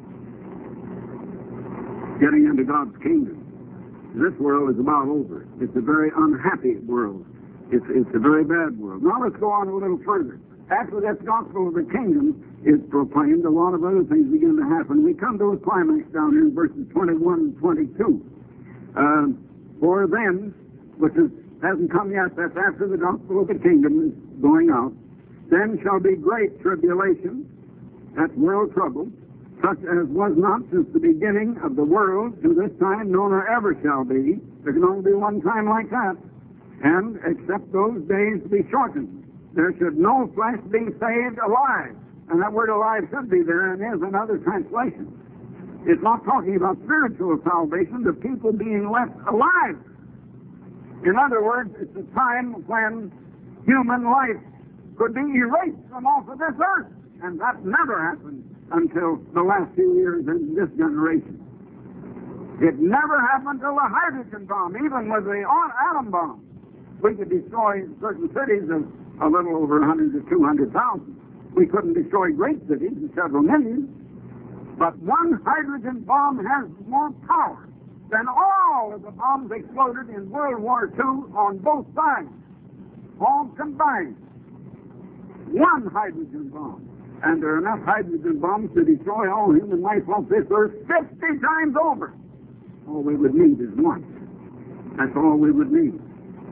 getting into God's kingdom. This world is about over. It's a very unhappy world. It's a very bad world. Now let's go on a little further. after that gospel of the kingdom is proclaimed, a lot of other things begin to happen. We come to a climax down here in verses 21 and 22. For then, which hasn't come yet, that's after the gospel of the kingdom is going out, then shall be great tribulation, that's world trouble, such as was not since the beginning of the world to this time, nor ever shall be. There can only be one time like that. And except those days be shortened, there should no flesh be saved alive. And that word alive should be there, and is another translation. It's not talking about spiritual salvation, the people being left alive. In other words, it's a time when human life could be erased from off of this earth. And that never happened until the last few years in this generation. It never happened till the hydrogen bomb, even with the atom bomb. We could destroy certain cities of a little over 100 to 200,000. We couldn't destroy great cities of several million. But one hydrogen bomb has more power than all of the bombs exploded in World War II on both sides, all combined. One hydrogen bomb. And there are enough hydrogen bombs to destroy all human life off this earth 50 times over. All we would need is one. That's all we would need.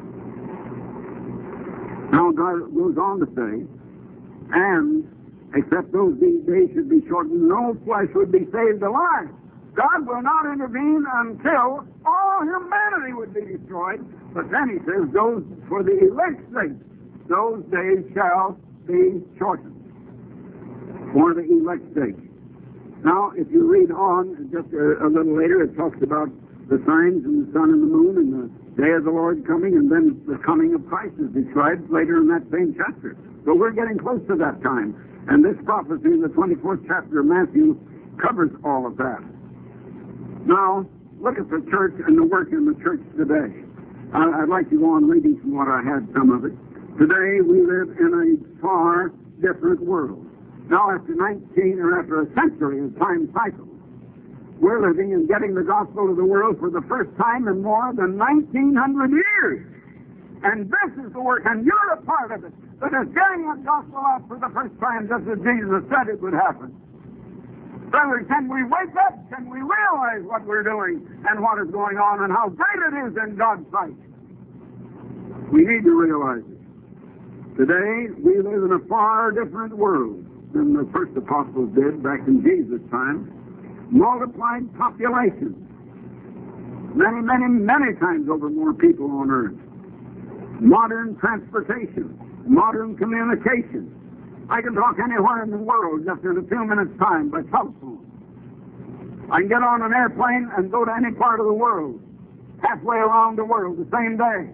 Now God goes on to say, and except those days should be shortened, no flesh would be saved alive. God will not intervene until all humanity would be destroyed. But then he says, those for the elect's sake, those days shall be shortened. For the elect's sake. Now, if you read on just a little later, it talks about the signs and the sun and the moon and the day of the Lord coming, and then the coming of Christ is described later in that same chapter. So we're getting close to that time. And this prophecy in the 24th chapter of Matthew covers all of that. Now, look at the church and the work in the church today. I'd like to go on reading from what I had, some of it. Today, we live in a far different world. Now, after a century of time cycle, we're living and getting the gospel to the world for the first time in more than 1,900 years. And this is the work, and you're a part of it, that is getting that gospel out for the first time, just as Jesus said it would happen. Brother, can we wake up? Can we realize what we're doing and what is going on and how great it is in God's sight? We need to realize it. Today, we live in a far different world than the first apostles did back in Jesus' time. Multiplied population. Many, many, many times over more people on earth. Modern transportation. Modern communication. I can talk anywhere in the world just in a few minutes' time by telephone. I can get on an airplane and go to any part of the world, halfway around the world the same day.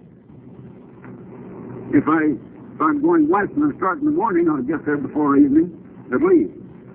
If I'm going west and I start in the morning, I'll get there before evening, at least.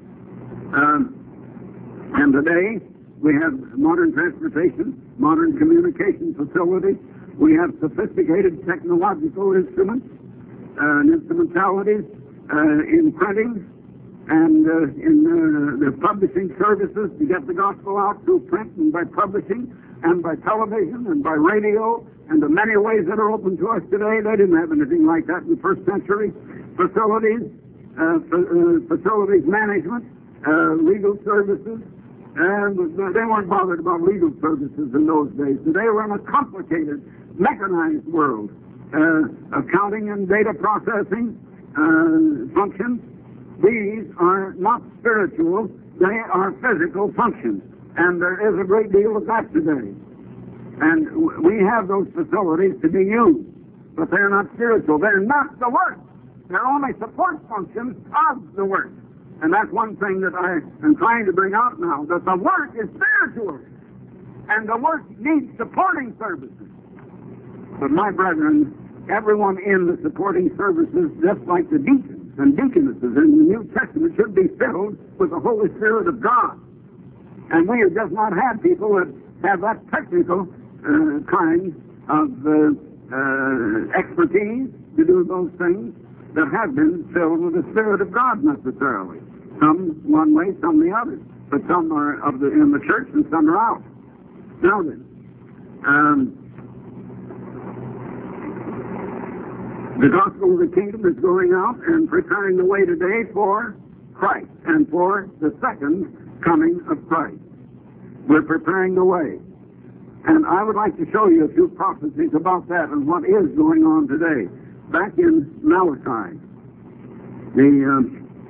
And today, we have modern transportation, modern communication facilities. We have sophisticated technological instruments and instrumentalities in printing and in the publishing services to get the gospel out through print and by publishing and by television and by radio and the many ways that are open to us today. They didn't have anything like that in the first century. Facilities management, legal services, and they weren't bothered about legal services in those days. Today we're in a complicated, mechanized world. Accounting and data processing functions, these are not spiritual, they are physical functions. And there is a great deal of that today. And we have those facilities to be used, but they're not spiritual. They're not the work. They're only support functions of the work. And that's one thing that I am trying to bring out now, that the work is spiritual. And the work needs supporting services. But my brethren, everyone in the supporting services, just like the deacons and deaconesses in the New Testament, should be filled with the Holy Spirit of God. And we have just not had people that have that technical kind of expertise to do those things that have been filled with the Spirit of God necessarily. Some one way, some the other. But some are in the church and some are out. Now then, The gospel of the kingdom is going out and preparing the way today for Christ and for the second coming of Christ. We're preparing the way. And I would like to show you a few prophecies about that and what is going on today. Back in Malachi, the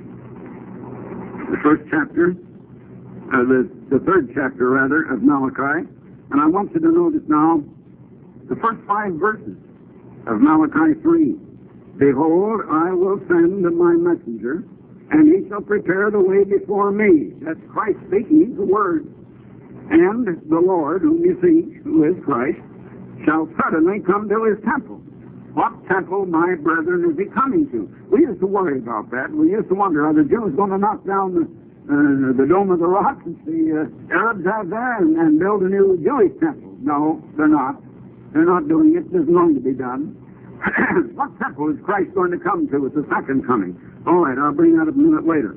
first chapter, the third chapter rather, of Malachi. And I want you to notice now the first 5 verses of Malachi 3. Behold, I will send my messenger, and he shall prepare the way before me. That's Christ speaking the word. And the Lord, whom you seek, who is Christ, shall suddenly come to his temple. What temple, my brethren, is he coming to? We used to worry about that. We used to wonder, are the Jews going to knock down the Dome of the Rock that the Arabs have there and build a new Jewish temple? No, they're not. They're not doing it. It isn't going to be done. What temple is Christ going to come to at the second coming? All right, I'll bring that up a minute later.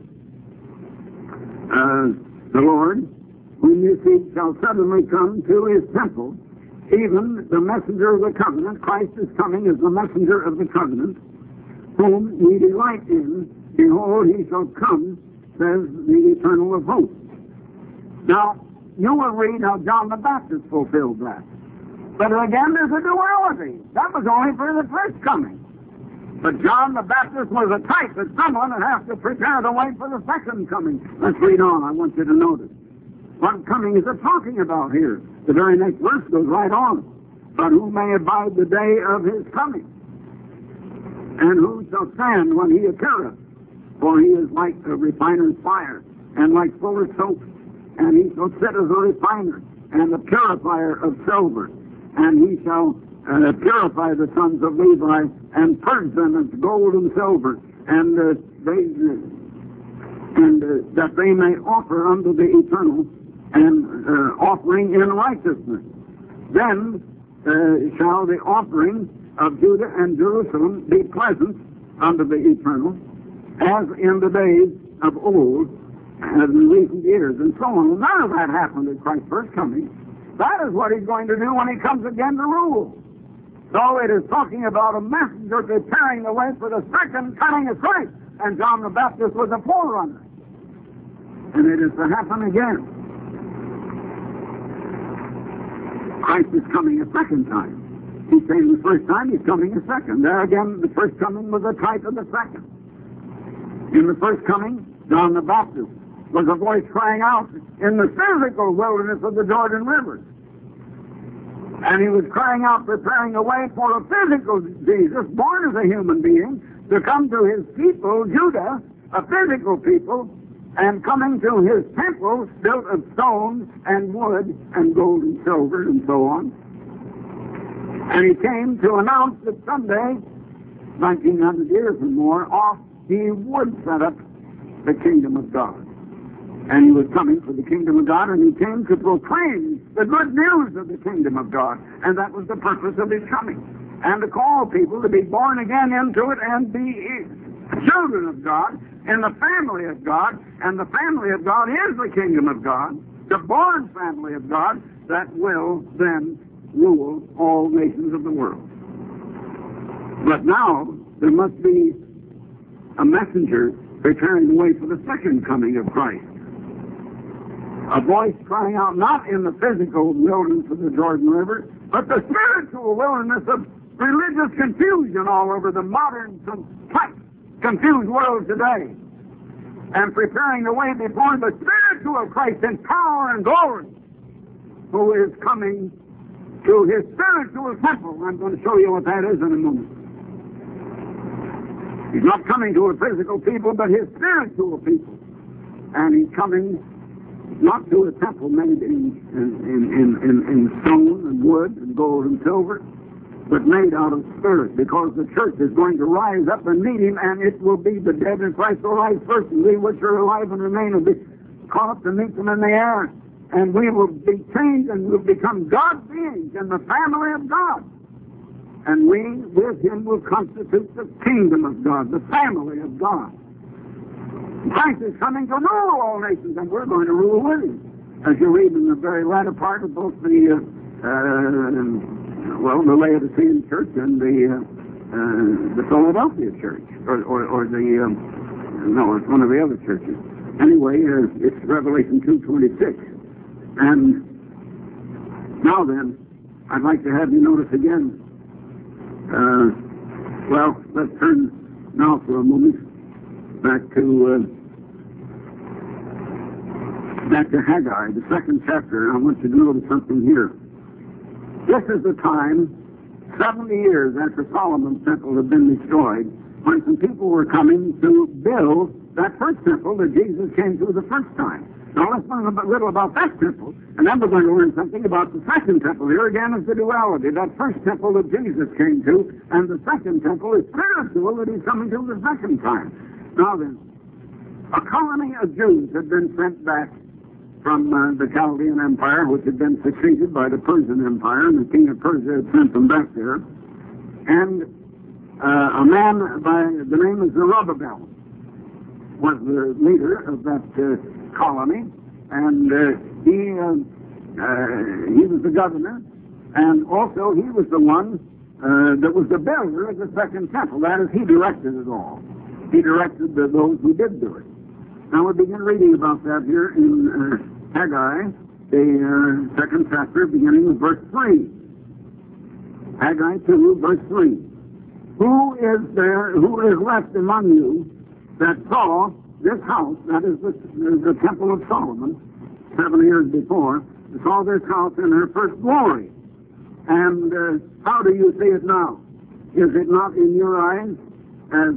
The Lord, whom you seek, shall suddenly come to his temple, even the messenger of the covenant. Christ is coming as the messenger of the covenant, whom ye delight in. Behold, he shall come, says the Eternal of hosts. Now, you will read how John the Baptist fulfilled that. But again, there's a duality. That was only for the first coming. But John the Baptist was a type of someone that has to prepare the way for the second coming. Let's read on. I want you to notice. What coming is it talking about here? The very next verse goes right on. But who may abide the day of his coming? And who shall stand when he appeareth? For he is like a refiner's fire, and like fuller's soap. And he shall sit as a refiner, and a purifier of silver. And he shall purify the sons of Levi, and purge them as gold and silver, and that they may offer unto the eternal and offering in righteousness. Then shall the offering of Judah and Jerusalem be pleasant unto the eternal, as in the days of old, as in recent years, and so on. None of that happened at Christ's first coming. That is what he's going to do when he comes again to rule. So it is talking about a messenger preparing the way for the second coming of Christ. And John the Baptist was a forerunner. And it is to happen again. Christ is coming a second time. He came the first time, he's coming a second. There again, the first coming was a type of the second. In the first coming, John the Baptist was a voice crying out in the physical wilderness of the Jordan River. And he was crying out, preparing the way for a physical Jesus, born as a human being, to come to his people, Judah, a physical people, and coming to his temple built of stone and wood and gold and silver and so on. And he came to announce that someday, 1900 years or more off, he would set up the kingdom of God. And he was coming for the kingdom of God, and he came to proclaim the good news of the kingdom of God. And that was the purpose of his coming. And to call people to be born again into it and be children of God in the family of God. And the family of God is the kingdom of God, the born family of God that will then rule all nations of the world. But now there must be a messenger preparing the way for the second coming of Christ. A voice crying out not in the physical wilderness of the Jordan River, but the spiritual wilderness of religious confusion all over the modern, confused world today. And preparing the way before the spiritual Christ in power and glory, who is coming to his spiritual temple. I'm going to show you what that is in a moment. He's not coming to a physical people, but his spiritual people. And he's coming not to a temple made in stone and wood and gold and silver, but made out of spirit, because the church is going to rise up and meet him, and it will be the dead in Christ will rise first, and we which are alive and remain will be caught up to meet them in the air, and we will be changed and will become God beings in the family of God. And we, with him, will constitute the kingdom of God, the family of God. Christ is coming to rule all nations, and we're going to rule with him. As you read in the very latter part of both the Laodicean church and the the Philadelphia church, or the, no, it's one of the other churches. Anyway, it's Revelation 2:26. And now then, I'd like to have you notice again, well, let's turn now for a moment back to Haggai, the 2nd chapter. I want you to notice something here. This is the time, 70 years after Solomon's temple had been destroyed, when some people were coming to build that first temple that Jesus came to the first time. Now let's learn a little about that temple, and then we're going to learn something about the second temple. Here again is the duality. That first temple that Jesus came to, and the second temple is spiritual that he's coming to the second time. Now then, a colony of Jews had been sent back from the Chaldean Empire, which had been succeeded by the Persian Empire, and the king of Persia had sent them back there. And a man by the name of Zerubbabel was the leader of that colony, and he was the governor, and also he was the one that was the builder of the second temple. That is, he directed it all. He directed those who did do it. Now we begin reading about that here in Haggai, the 2nd chapter, beginning with verse 3. Haggai 2, verse 3. Who is left among you that saw this house, that is the Temple of Solomon, 7 years before, saw this house in her first glory? And how do you see it now? Is it not in your eyes as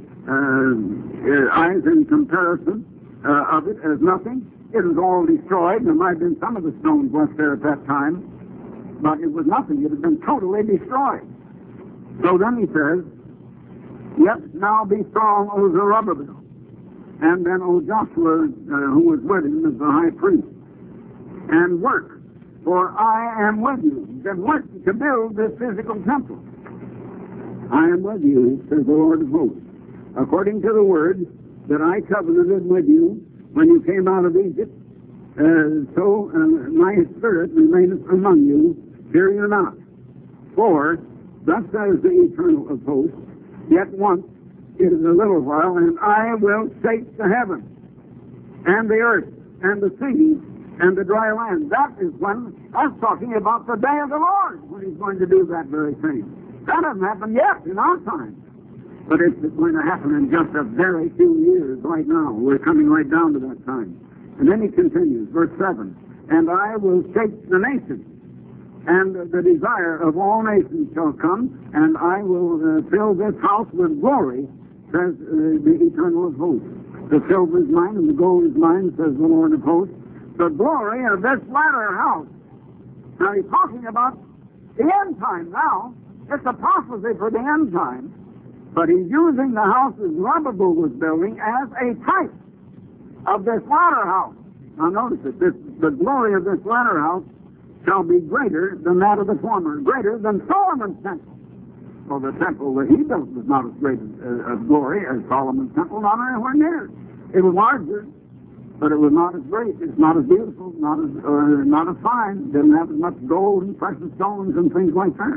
eyes in comparison of it as nothing? It is all destroyed. There might have been some of the stones left there at that time, but it was nothing. It had been totally destroyed. So then he says, yet now be strong, O Zerubbabel, and then O Joshua, who was with him as the high priest, and work, for I am with you. Then work to build this physical temple. I am with you, says the Lord of hosts, according to the word that I covenanted with you when you came out of Egypt. So my spirit remaineth among you, fear you not. For thus says the Eternal of hosts, yet once, it is a little while, and I will shake the heavens, and the earth, and the sea, and the dry land. That is when I was talking about the day of the Lord, when he's going to do that very thing. That hasn't happened yet in our time. But it's going to happen in just a very few years right now. We're coming right down to that time. And then he continues, verse 7, and I will shake the nations, and the desire of all nations shall come, and I will fill this house with glory, says the Eternal of hosts. The silver is mine, and the gold is mine, says the Lord of hosts. The glory of this latter house. Now he's talking about the end time now. It's a prophecy for the end time. But he's using the house that Zerubbabel was building as a type of this latter house. Now notice it. The glory of this latter house shall be greater than that of the former, greater than Solomon's temple. Well, the temple that he built was not as great of glory as Solomon's temple, not anywhere near. It was larger, but it was not as great. It's not as beautiful, not as fine. It didn't have as much gold and precious stones and things like that.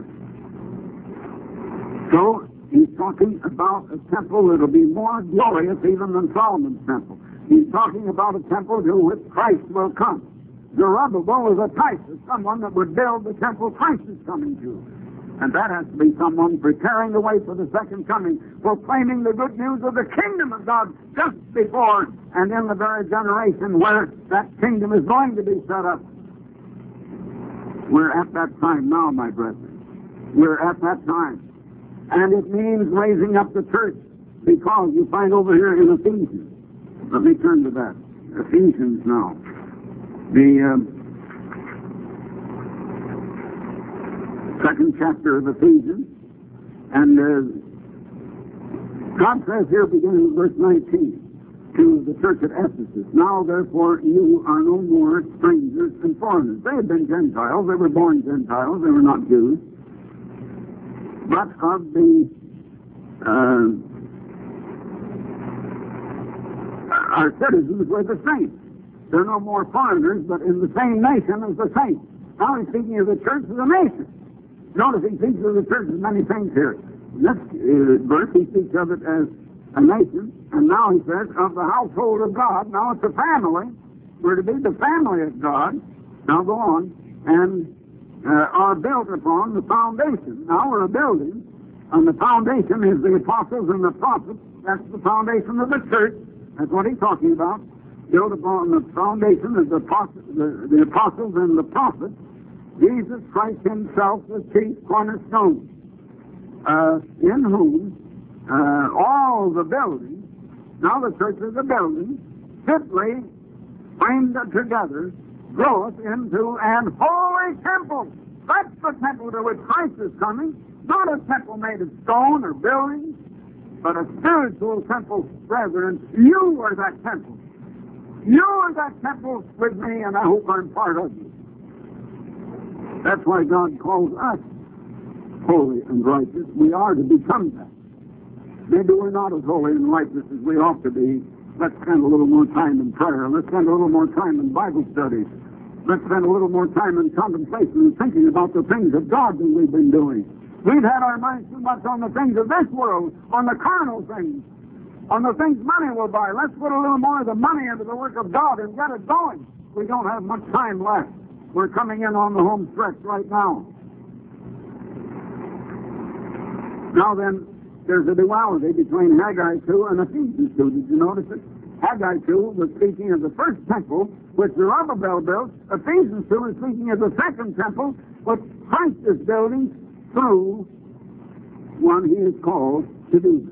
So he's talking about a temple that will be more glorious even than Solomon's temple. He's talking about a temple to which Christ will come. Zerubbabel is a type of someone that would build the temple Christ is coming to. And that has to be someone preparing the way for the second coming, proclaiming the good news of the kingdom of God just before and in the very generation where that kingdom is going to be set up. We're at that time now, my brethren. We're at that time. And it means raising up the church, because you find over here in Ephesians. Let me turn to that. Ephesians now. The 2nd chapter of Ephesians. And God says here, beginning with verse 19, to the church at Ephesus, now therefore you are no more strangers and foreigners. They had been Gentiles. They were born Gentiles. They were not Jews. But of the our citizens were the saints. They're no more foreigners, but in the same nation as the saints. Now he's speaking of the church as a nation. Notice he speaks of the church as many saints here. Next verse, he speaks of it as a nation, and now he says of the household of God. Now it's a family. We're to be the family of God. Now go on. And are built upon the foundation. Now we're a building, and the foundation is the apostles and the prophets. That's the foundation of the church. That's what he's talking about. Built upon the foundation of the apostles and the prophets. Jesus Christ himself, the chief cornerstone, in whom all the buildings, now the church is a building, fitly framed together, groweth into an holy temple. That's the temple to which Christ is coming, not a temple made of stone or buildings, but a spiritual temple, brethren. You are that temple. You are that temple with me, and I hope I'm part of you. That's why God calls us holy and righteous. We are to become that. Maybe we're not as holy and righteous as we ought to be. Let's spend a little more time in prayer. Let's spend a little more time in Bible studies. Let's spend a little more time in contemplation and thinking about the things of God that we've been doing. We've had our minds too much on the things of this world, on the carnal things, on the things money will buy. Let's put a little more of the money into the work of God and get it going. We don't have much time left. We're coming in on the home stretch right now. Now then, there's a duality between Haggai 2 and Ephesians 2. Did you notice it? Haggai 2 was speaking of the first temple, which Zerubbabel built. Ephesians 2 is speaking of the second temple, which Christ is building through one he is called to do.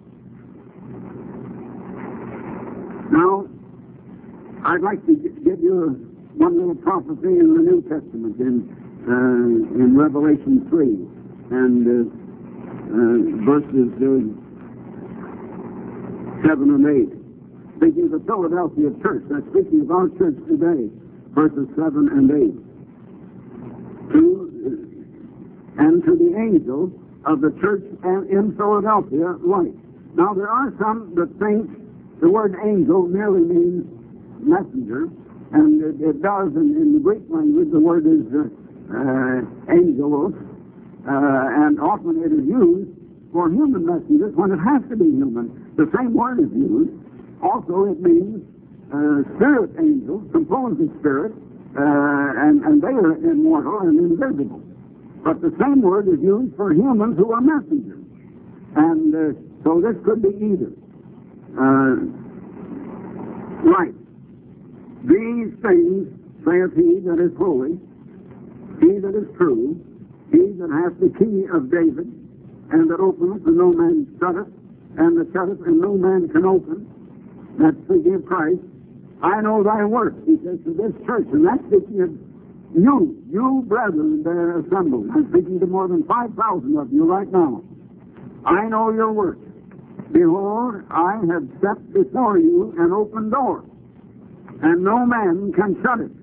Now, I'd like to give you one little prophecy in the New Testament in Revelation 3 and verses 7 and 8. Speaking of the Philadelphia church, that's speaking of our church today, verses 7 and 8. And to the angel of the church in Philadelphia, write. Now there are some that think the word angel merely means messenger, and it does in the Greek language. The word is angelos, and often it is used for human messengers when it has to be human. The same word is used. Also, it means spirit angels, composed of spirit, and they are immortal and invisible. But the same word is used for humans who are messengers. And so this could be either. Right. These things saith he that is holy, he that is true, he that hath the key of David, and that openeth and no man shutteth, and that shutteth and no man can open. That's speaking of Christ. I know thy works, he says to this church, and that's speaking of you brethren there assembled. I'm speaking to more than 5,000 of you right now. I know your works. Behold, I have set before you an open door, and no man can shut it.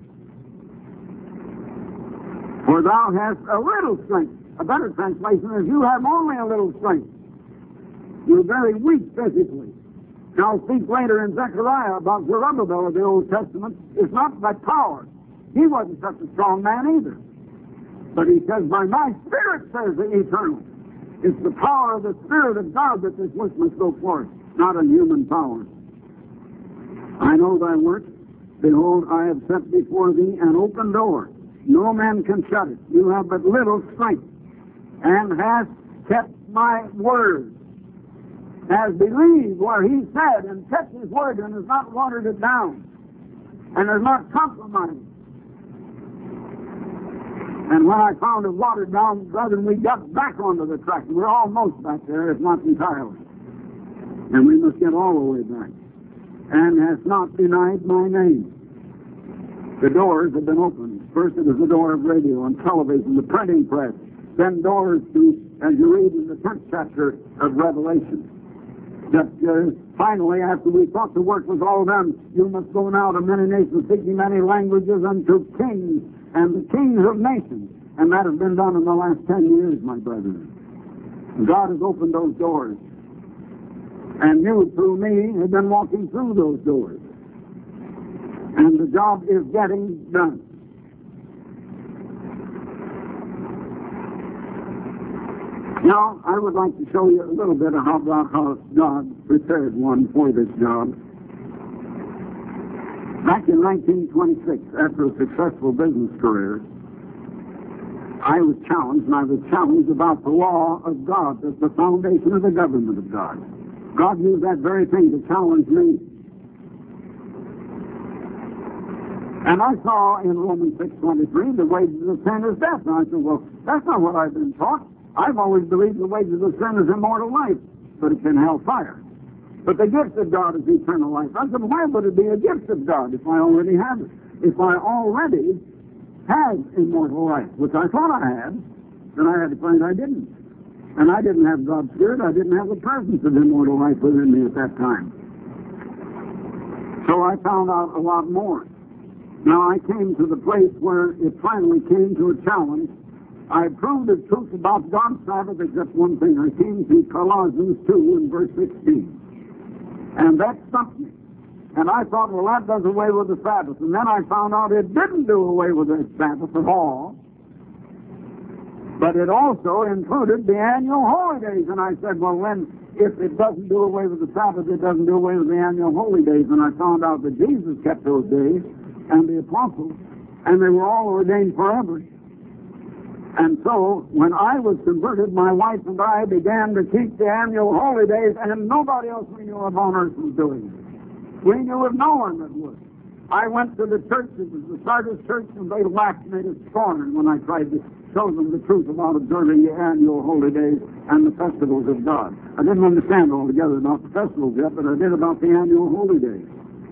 For thou hast a little strength. A better translation is you have only a little strength. You're very weak physically. Now I'll speak later in Zechariah about Zerubbabel of the Old Testament. It's not by power. He wasn't such a strong man either. But he says, by my spirit, says the Eternal. It's the power of the Spirit of God that this work must go forth, not a human power. I know thy works. Behold, I have set before thee an open door. No man can shut it. You have but little strength, and hast kept my word. Has believed what he said, and kept his word, and has not watered it down, and has not compromised. And when I found it watered down, brethren, we got back onto the track. We're almost back there, if not entirely. And we must get all the way back. And has not denied my name. The doors have been opened. First it was the door of radio and television, the printing press. Then doors to, as you read in the 10th chapter of Revelation, that finally, after we thought the work was all done, you must go now to many nations, speaking many languages, unto kings and the kings of nations. And that has been done in the last 10 years, my brethren. God has opened those doors. And you, through me, have been walking through those doors. And the job is getting done. Now, I would like to show you a little bit about how God prepared one for this job. Back in 1926, after a successful business career, I was challenged about the law of God, that's the foundation of the government of God. God used that very thing to challenge me. And I saw in Romans 6:23, the wages of sin is death. And I said, well, that's not what I've been taught. I've always believed the wages of sin is immortal life, but it's in hellfire. But the gift of God is eternal life. I said, why would it be a gift of God if I already have it? If I already had immortal life, which I thought I had, then I had to find I didn't. And I didn't have God's Spirit. I didn't have the presence of immortal life within me at that time. So I found out a lot more. Now I came to the place where it finally came to a challenge. I proved the truth about God's Sabbath except one thing. I came to Colossians 2 and verse 16. And that stumped me. And I thought, well, that does away with the Sabbath. And then I found out it didn't do away with the Sabbath at all. But it also included the annual holy days. And I said, well, then, if it doesn't do away with the Sabbath, it doesn't do away with the annual holy days. And I found out that Jesus kept those days, and the apostles, and they were all ordained forever. And so, when I was converted, my wife and I began to keep the annual holy days, and nobody else we knew of on earth was doing it. We knew of no one that would. I went to the church, it was the Sardis church, and they laughed and made us scorn when I tried to show them the truth about observing the annual holy days and the festivals of God. I didn't understand altogether about the festivals yet, but I did about the annual holy days.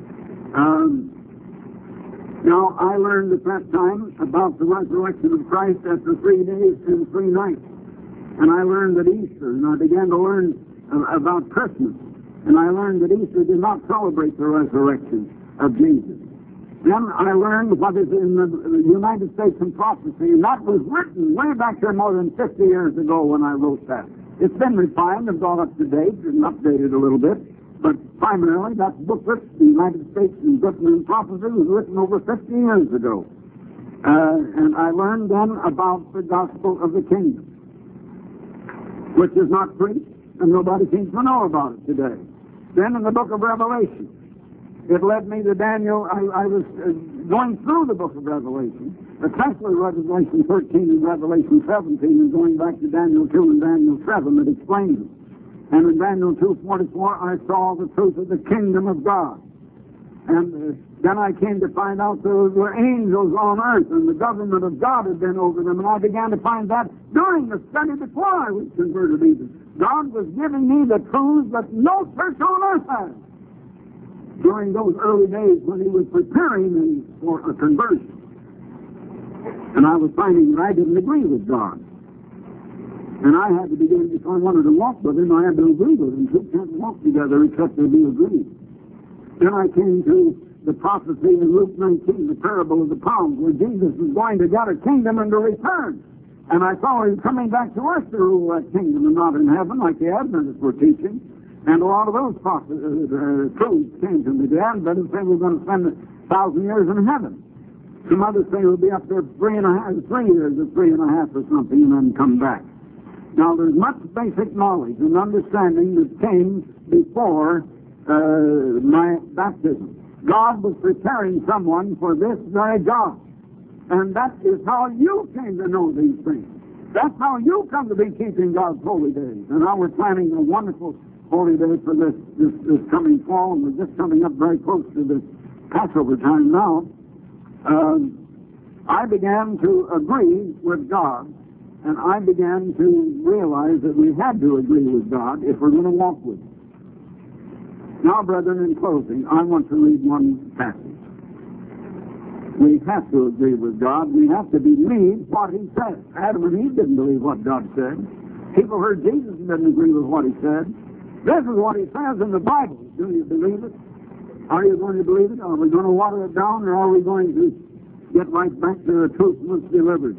Now, I learned at that time about the resurrection of Christ after 3 days and 3 nights. And I learned at Easter, and I began to learn about Christmas. And I learned that Easter did not celebrate the resurrection of Jesus. Then I learned what is in the United States in prophecy, and that was written way back there more than 50 years ago when I wrote that. It's been refined and brought up to date and updated a little bit. But primarily, that booklet, the United States in Britain and Prophecy, was written over 50 years ago. And I learned then about the gospel of the kingdom, which is not preached, and nobody seems to know about it today. Then in the book of Revelation, it led me to Daniel. I was going through the book of Revelation, especially Revelation 13 and Revelation 17, and going back to Daniel 2 and Daniel 7 that explains it. And in Daniel 2:44, I saw the truth of the kingdom of God. And then I came to find out there were angels on earth, and the government of God had been over them. And I began to find that during the study before I was converted even. God was giving me the truths that no church on earth had during those early days when He was preparing me for a conversion. And I was finding that I didn't agree with God. And I had to begin, if I wanted to walk with Him, I had to agree with Him. Two can't walk together except they be agreed. Then I came to the prophecy in Luke 19, the parable of the pounds, where Jesus was going to get a kingdom and to return. And I saw Him coming back to earth to rule that kingdom and not in heaven, like the Adventists were teaching. And a lot of those truths came to me. The Adventists say we're going to spend 1,000 years in heaven. Some others say we'll be up there 3 years or 3.5 or something, and then come back. Now, there's much basic knowledge and understanding that came before my baptism. God was preparing someone for this very job. And that is how you came to know these things. That's how you come to be keeping God's holy days. And now we're planning a wonderful holy day for this coming fall, and we're just coming up very close to this Passover time now. I began to agree with God. And I began to realize that we had to agree with God if we're going to walk with Him. Now, brethren, in closing, I want to read one passage. We have to agree with God. We have to believe what He said. Adam and Eve didn't believe what God said. People heard Jesus and didn't agree with what He said. This is what He says in the Bible. Do you believe it? Are you going to believe it? Are we going to water it down, or are we going to get right back to the truth once delivered?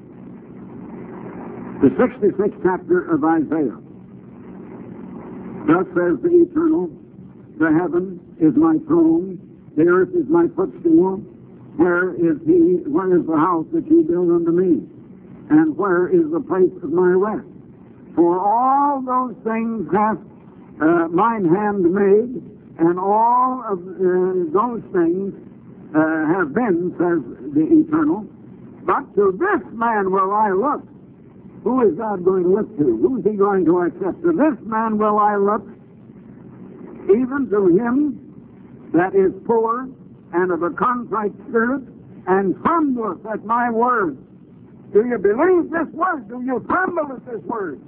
The 66th chapter of Isaiah. Thus says the Eternal, the heaven is my throne, the earth is my footstool. Where is the house that you build unto me? And where is the place of my rest? For all those things hath mine hand made, and all of those things have been, says the Eternal. But to this man will I look. Who is God going to look to? Who is he going to accept? To this man will I look, even to him that is poor and of a contrite spirit, and trembleth at my word. Do you believe this word? Do you tremble at this word?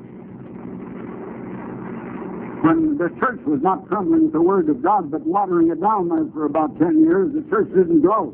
When the church was not trembling at the word of God, but watering it down there for about 10 years, the church didn't grow.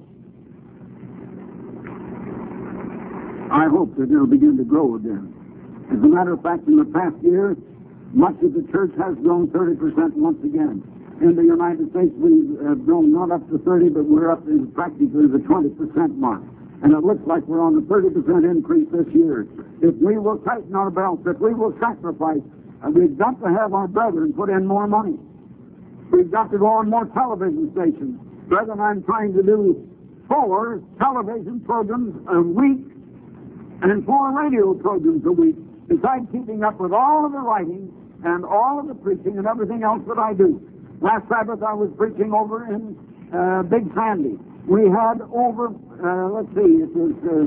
I hope that it'll begin to grow again. As a matter of fact, in the past year, much of the church has grown 30% once again. In the United States, we have grown not up to 30, but we're up to practically the 20% mark. And it looks like we're on a 30% increase this year. If we will tighten our belts, if we will sacrifice, we've got to have our brethren put in more money. We've got to go on more television stations. Brethren, I'm trying to do 4 television programs a week and 4 radio programs a week, besides keeping up with all of the writing and all of the preaching and everything else that I do. Last Sabbath I was preaching over in Big Sandy. We had over, it was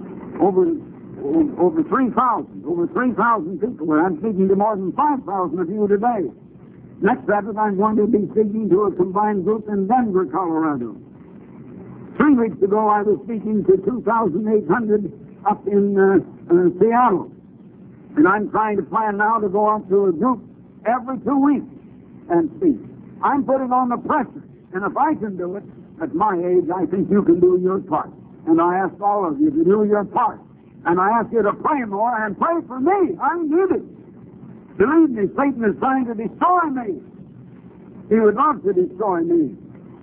over 3,000 people. I'm speaking to more than 5,000 of you today. Next Sabbath I'm going to be speaking to a combined group in Denver, Colorado. 3 weeks ago I was speaking to 2,800 up in Seattle. And I'm trying to plan now to go out to a group every 2 weeks and speak. I'm putting on the pressure. And if I can do it, at my age, I think you can do your part. And I ask all of you to do your part. And I ask you to pray more and pray for me. I need it. Believe me, Satan is trying to destroy me. He would love to destroy me.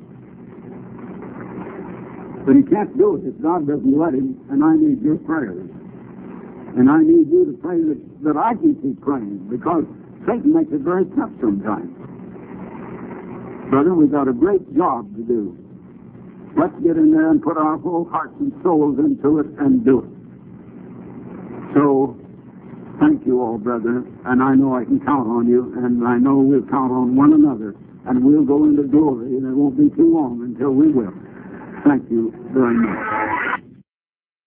But he can't do it if God doesn't let him, and I need your prayers. And I need you to pray that I can keep praying, because Satan makes it very tough sometimes. Brother, we've got a great job to do. Let's get in there and put our whole hearts and souls into it and do it. So, thank you all, brother, and I know I can count on you, and I know we'll count on one another, and we'll go into glory, and it won't be too long until we will. Thank you very much.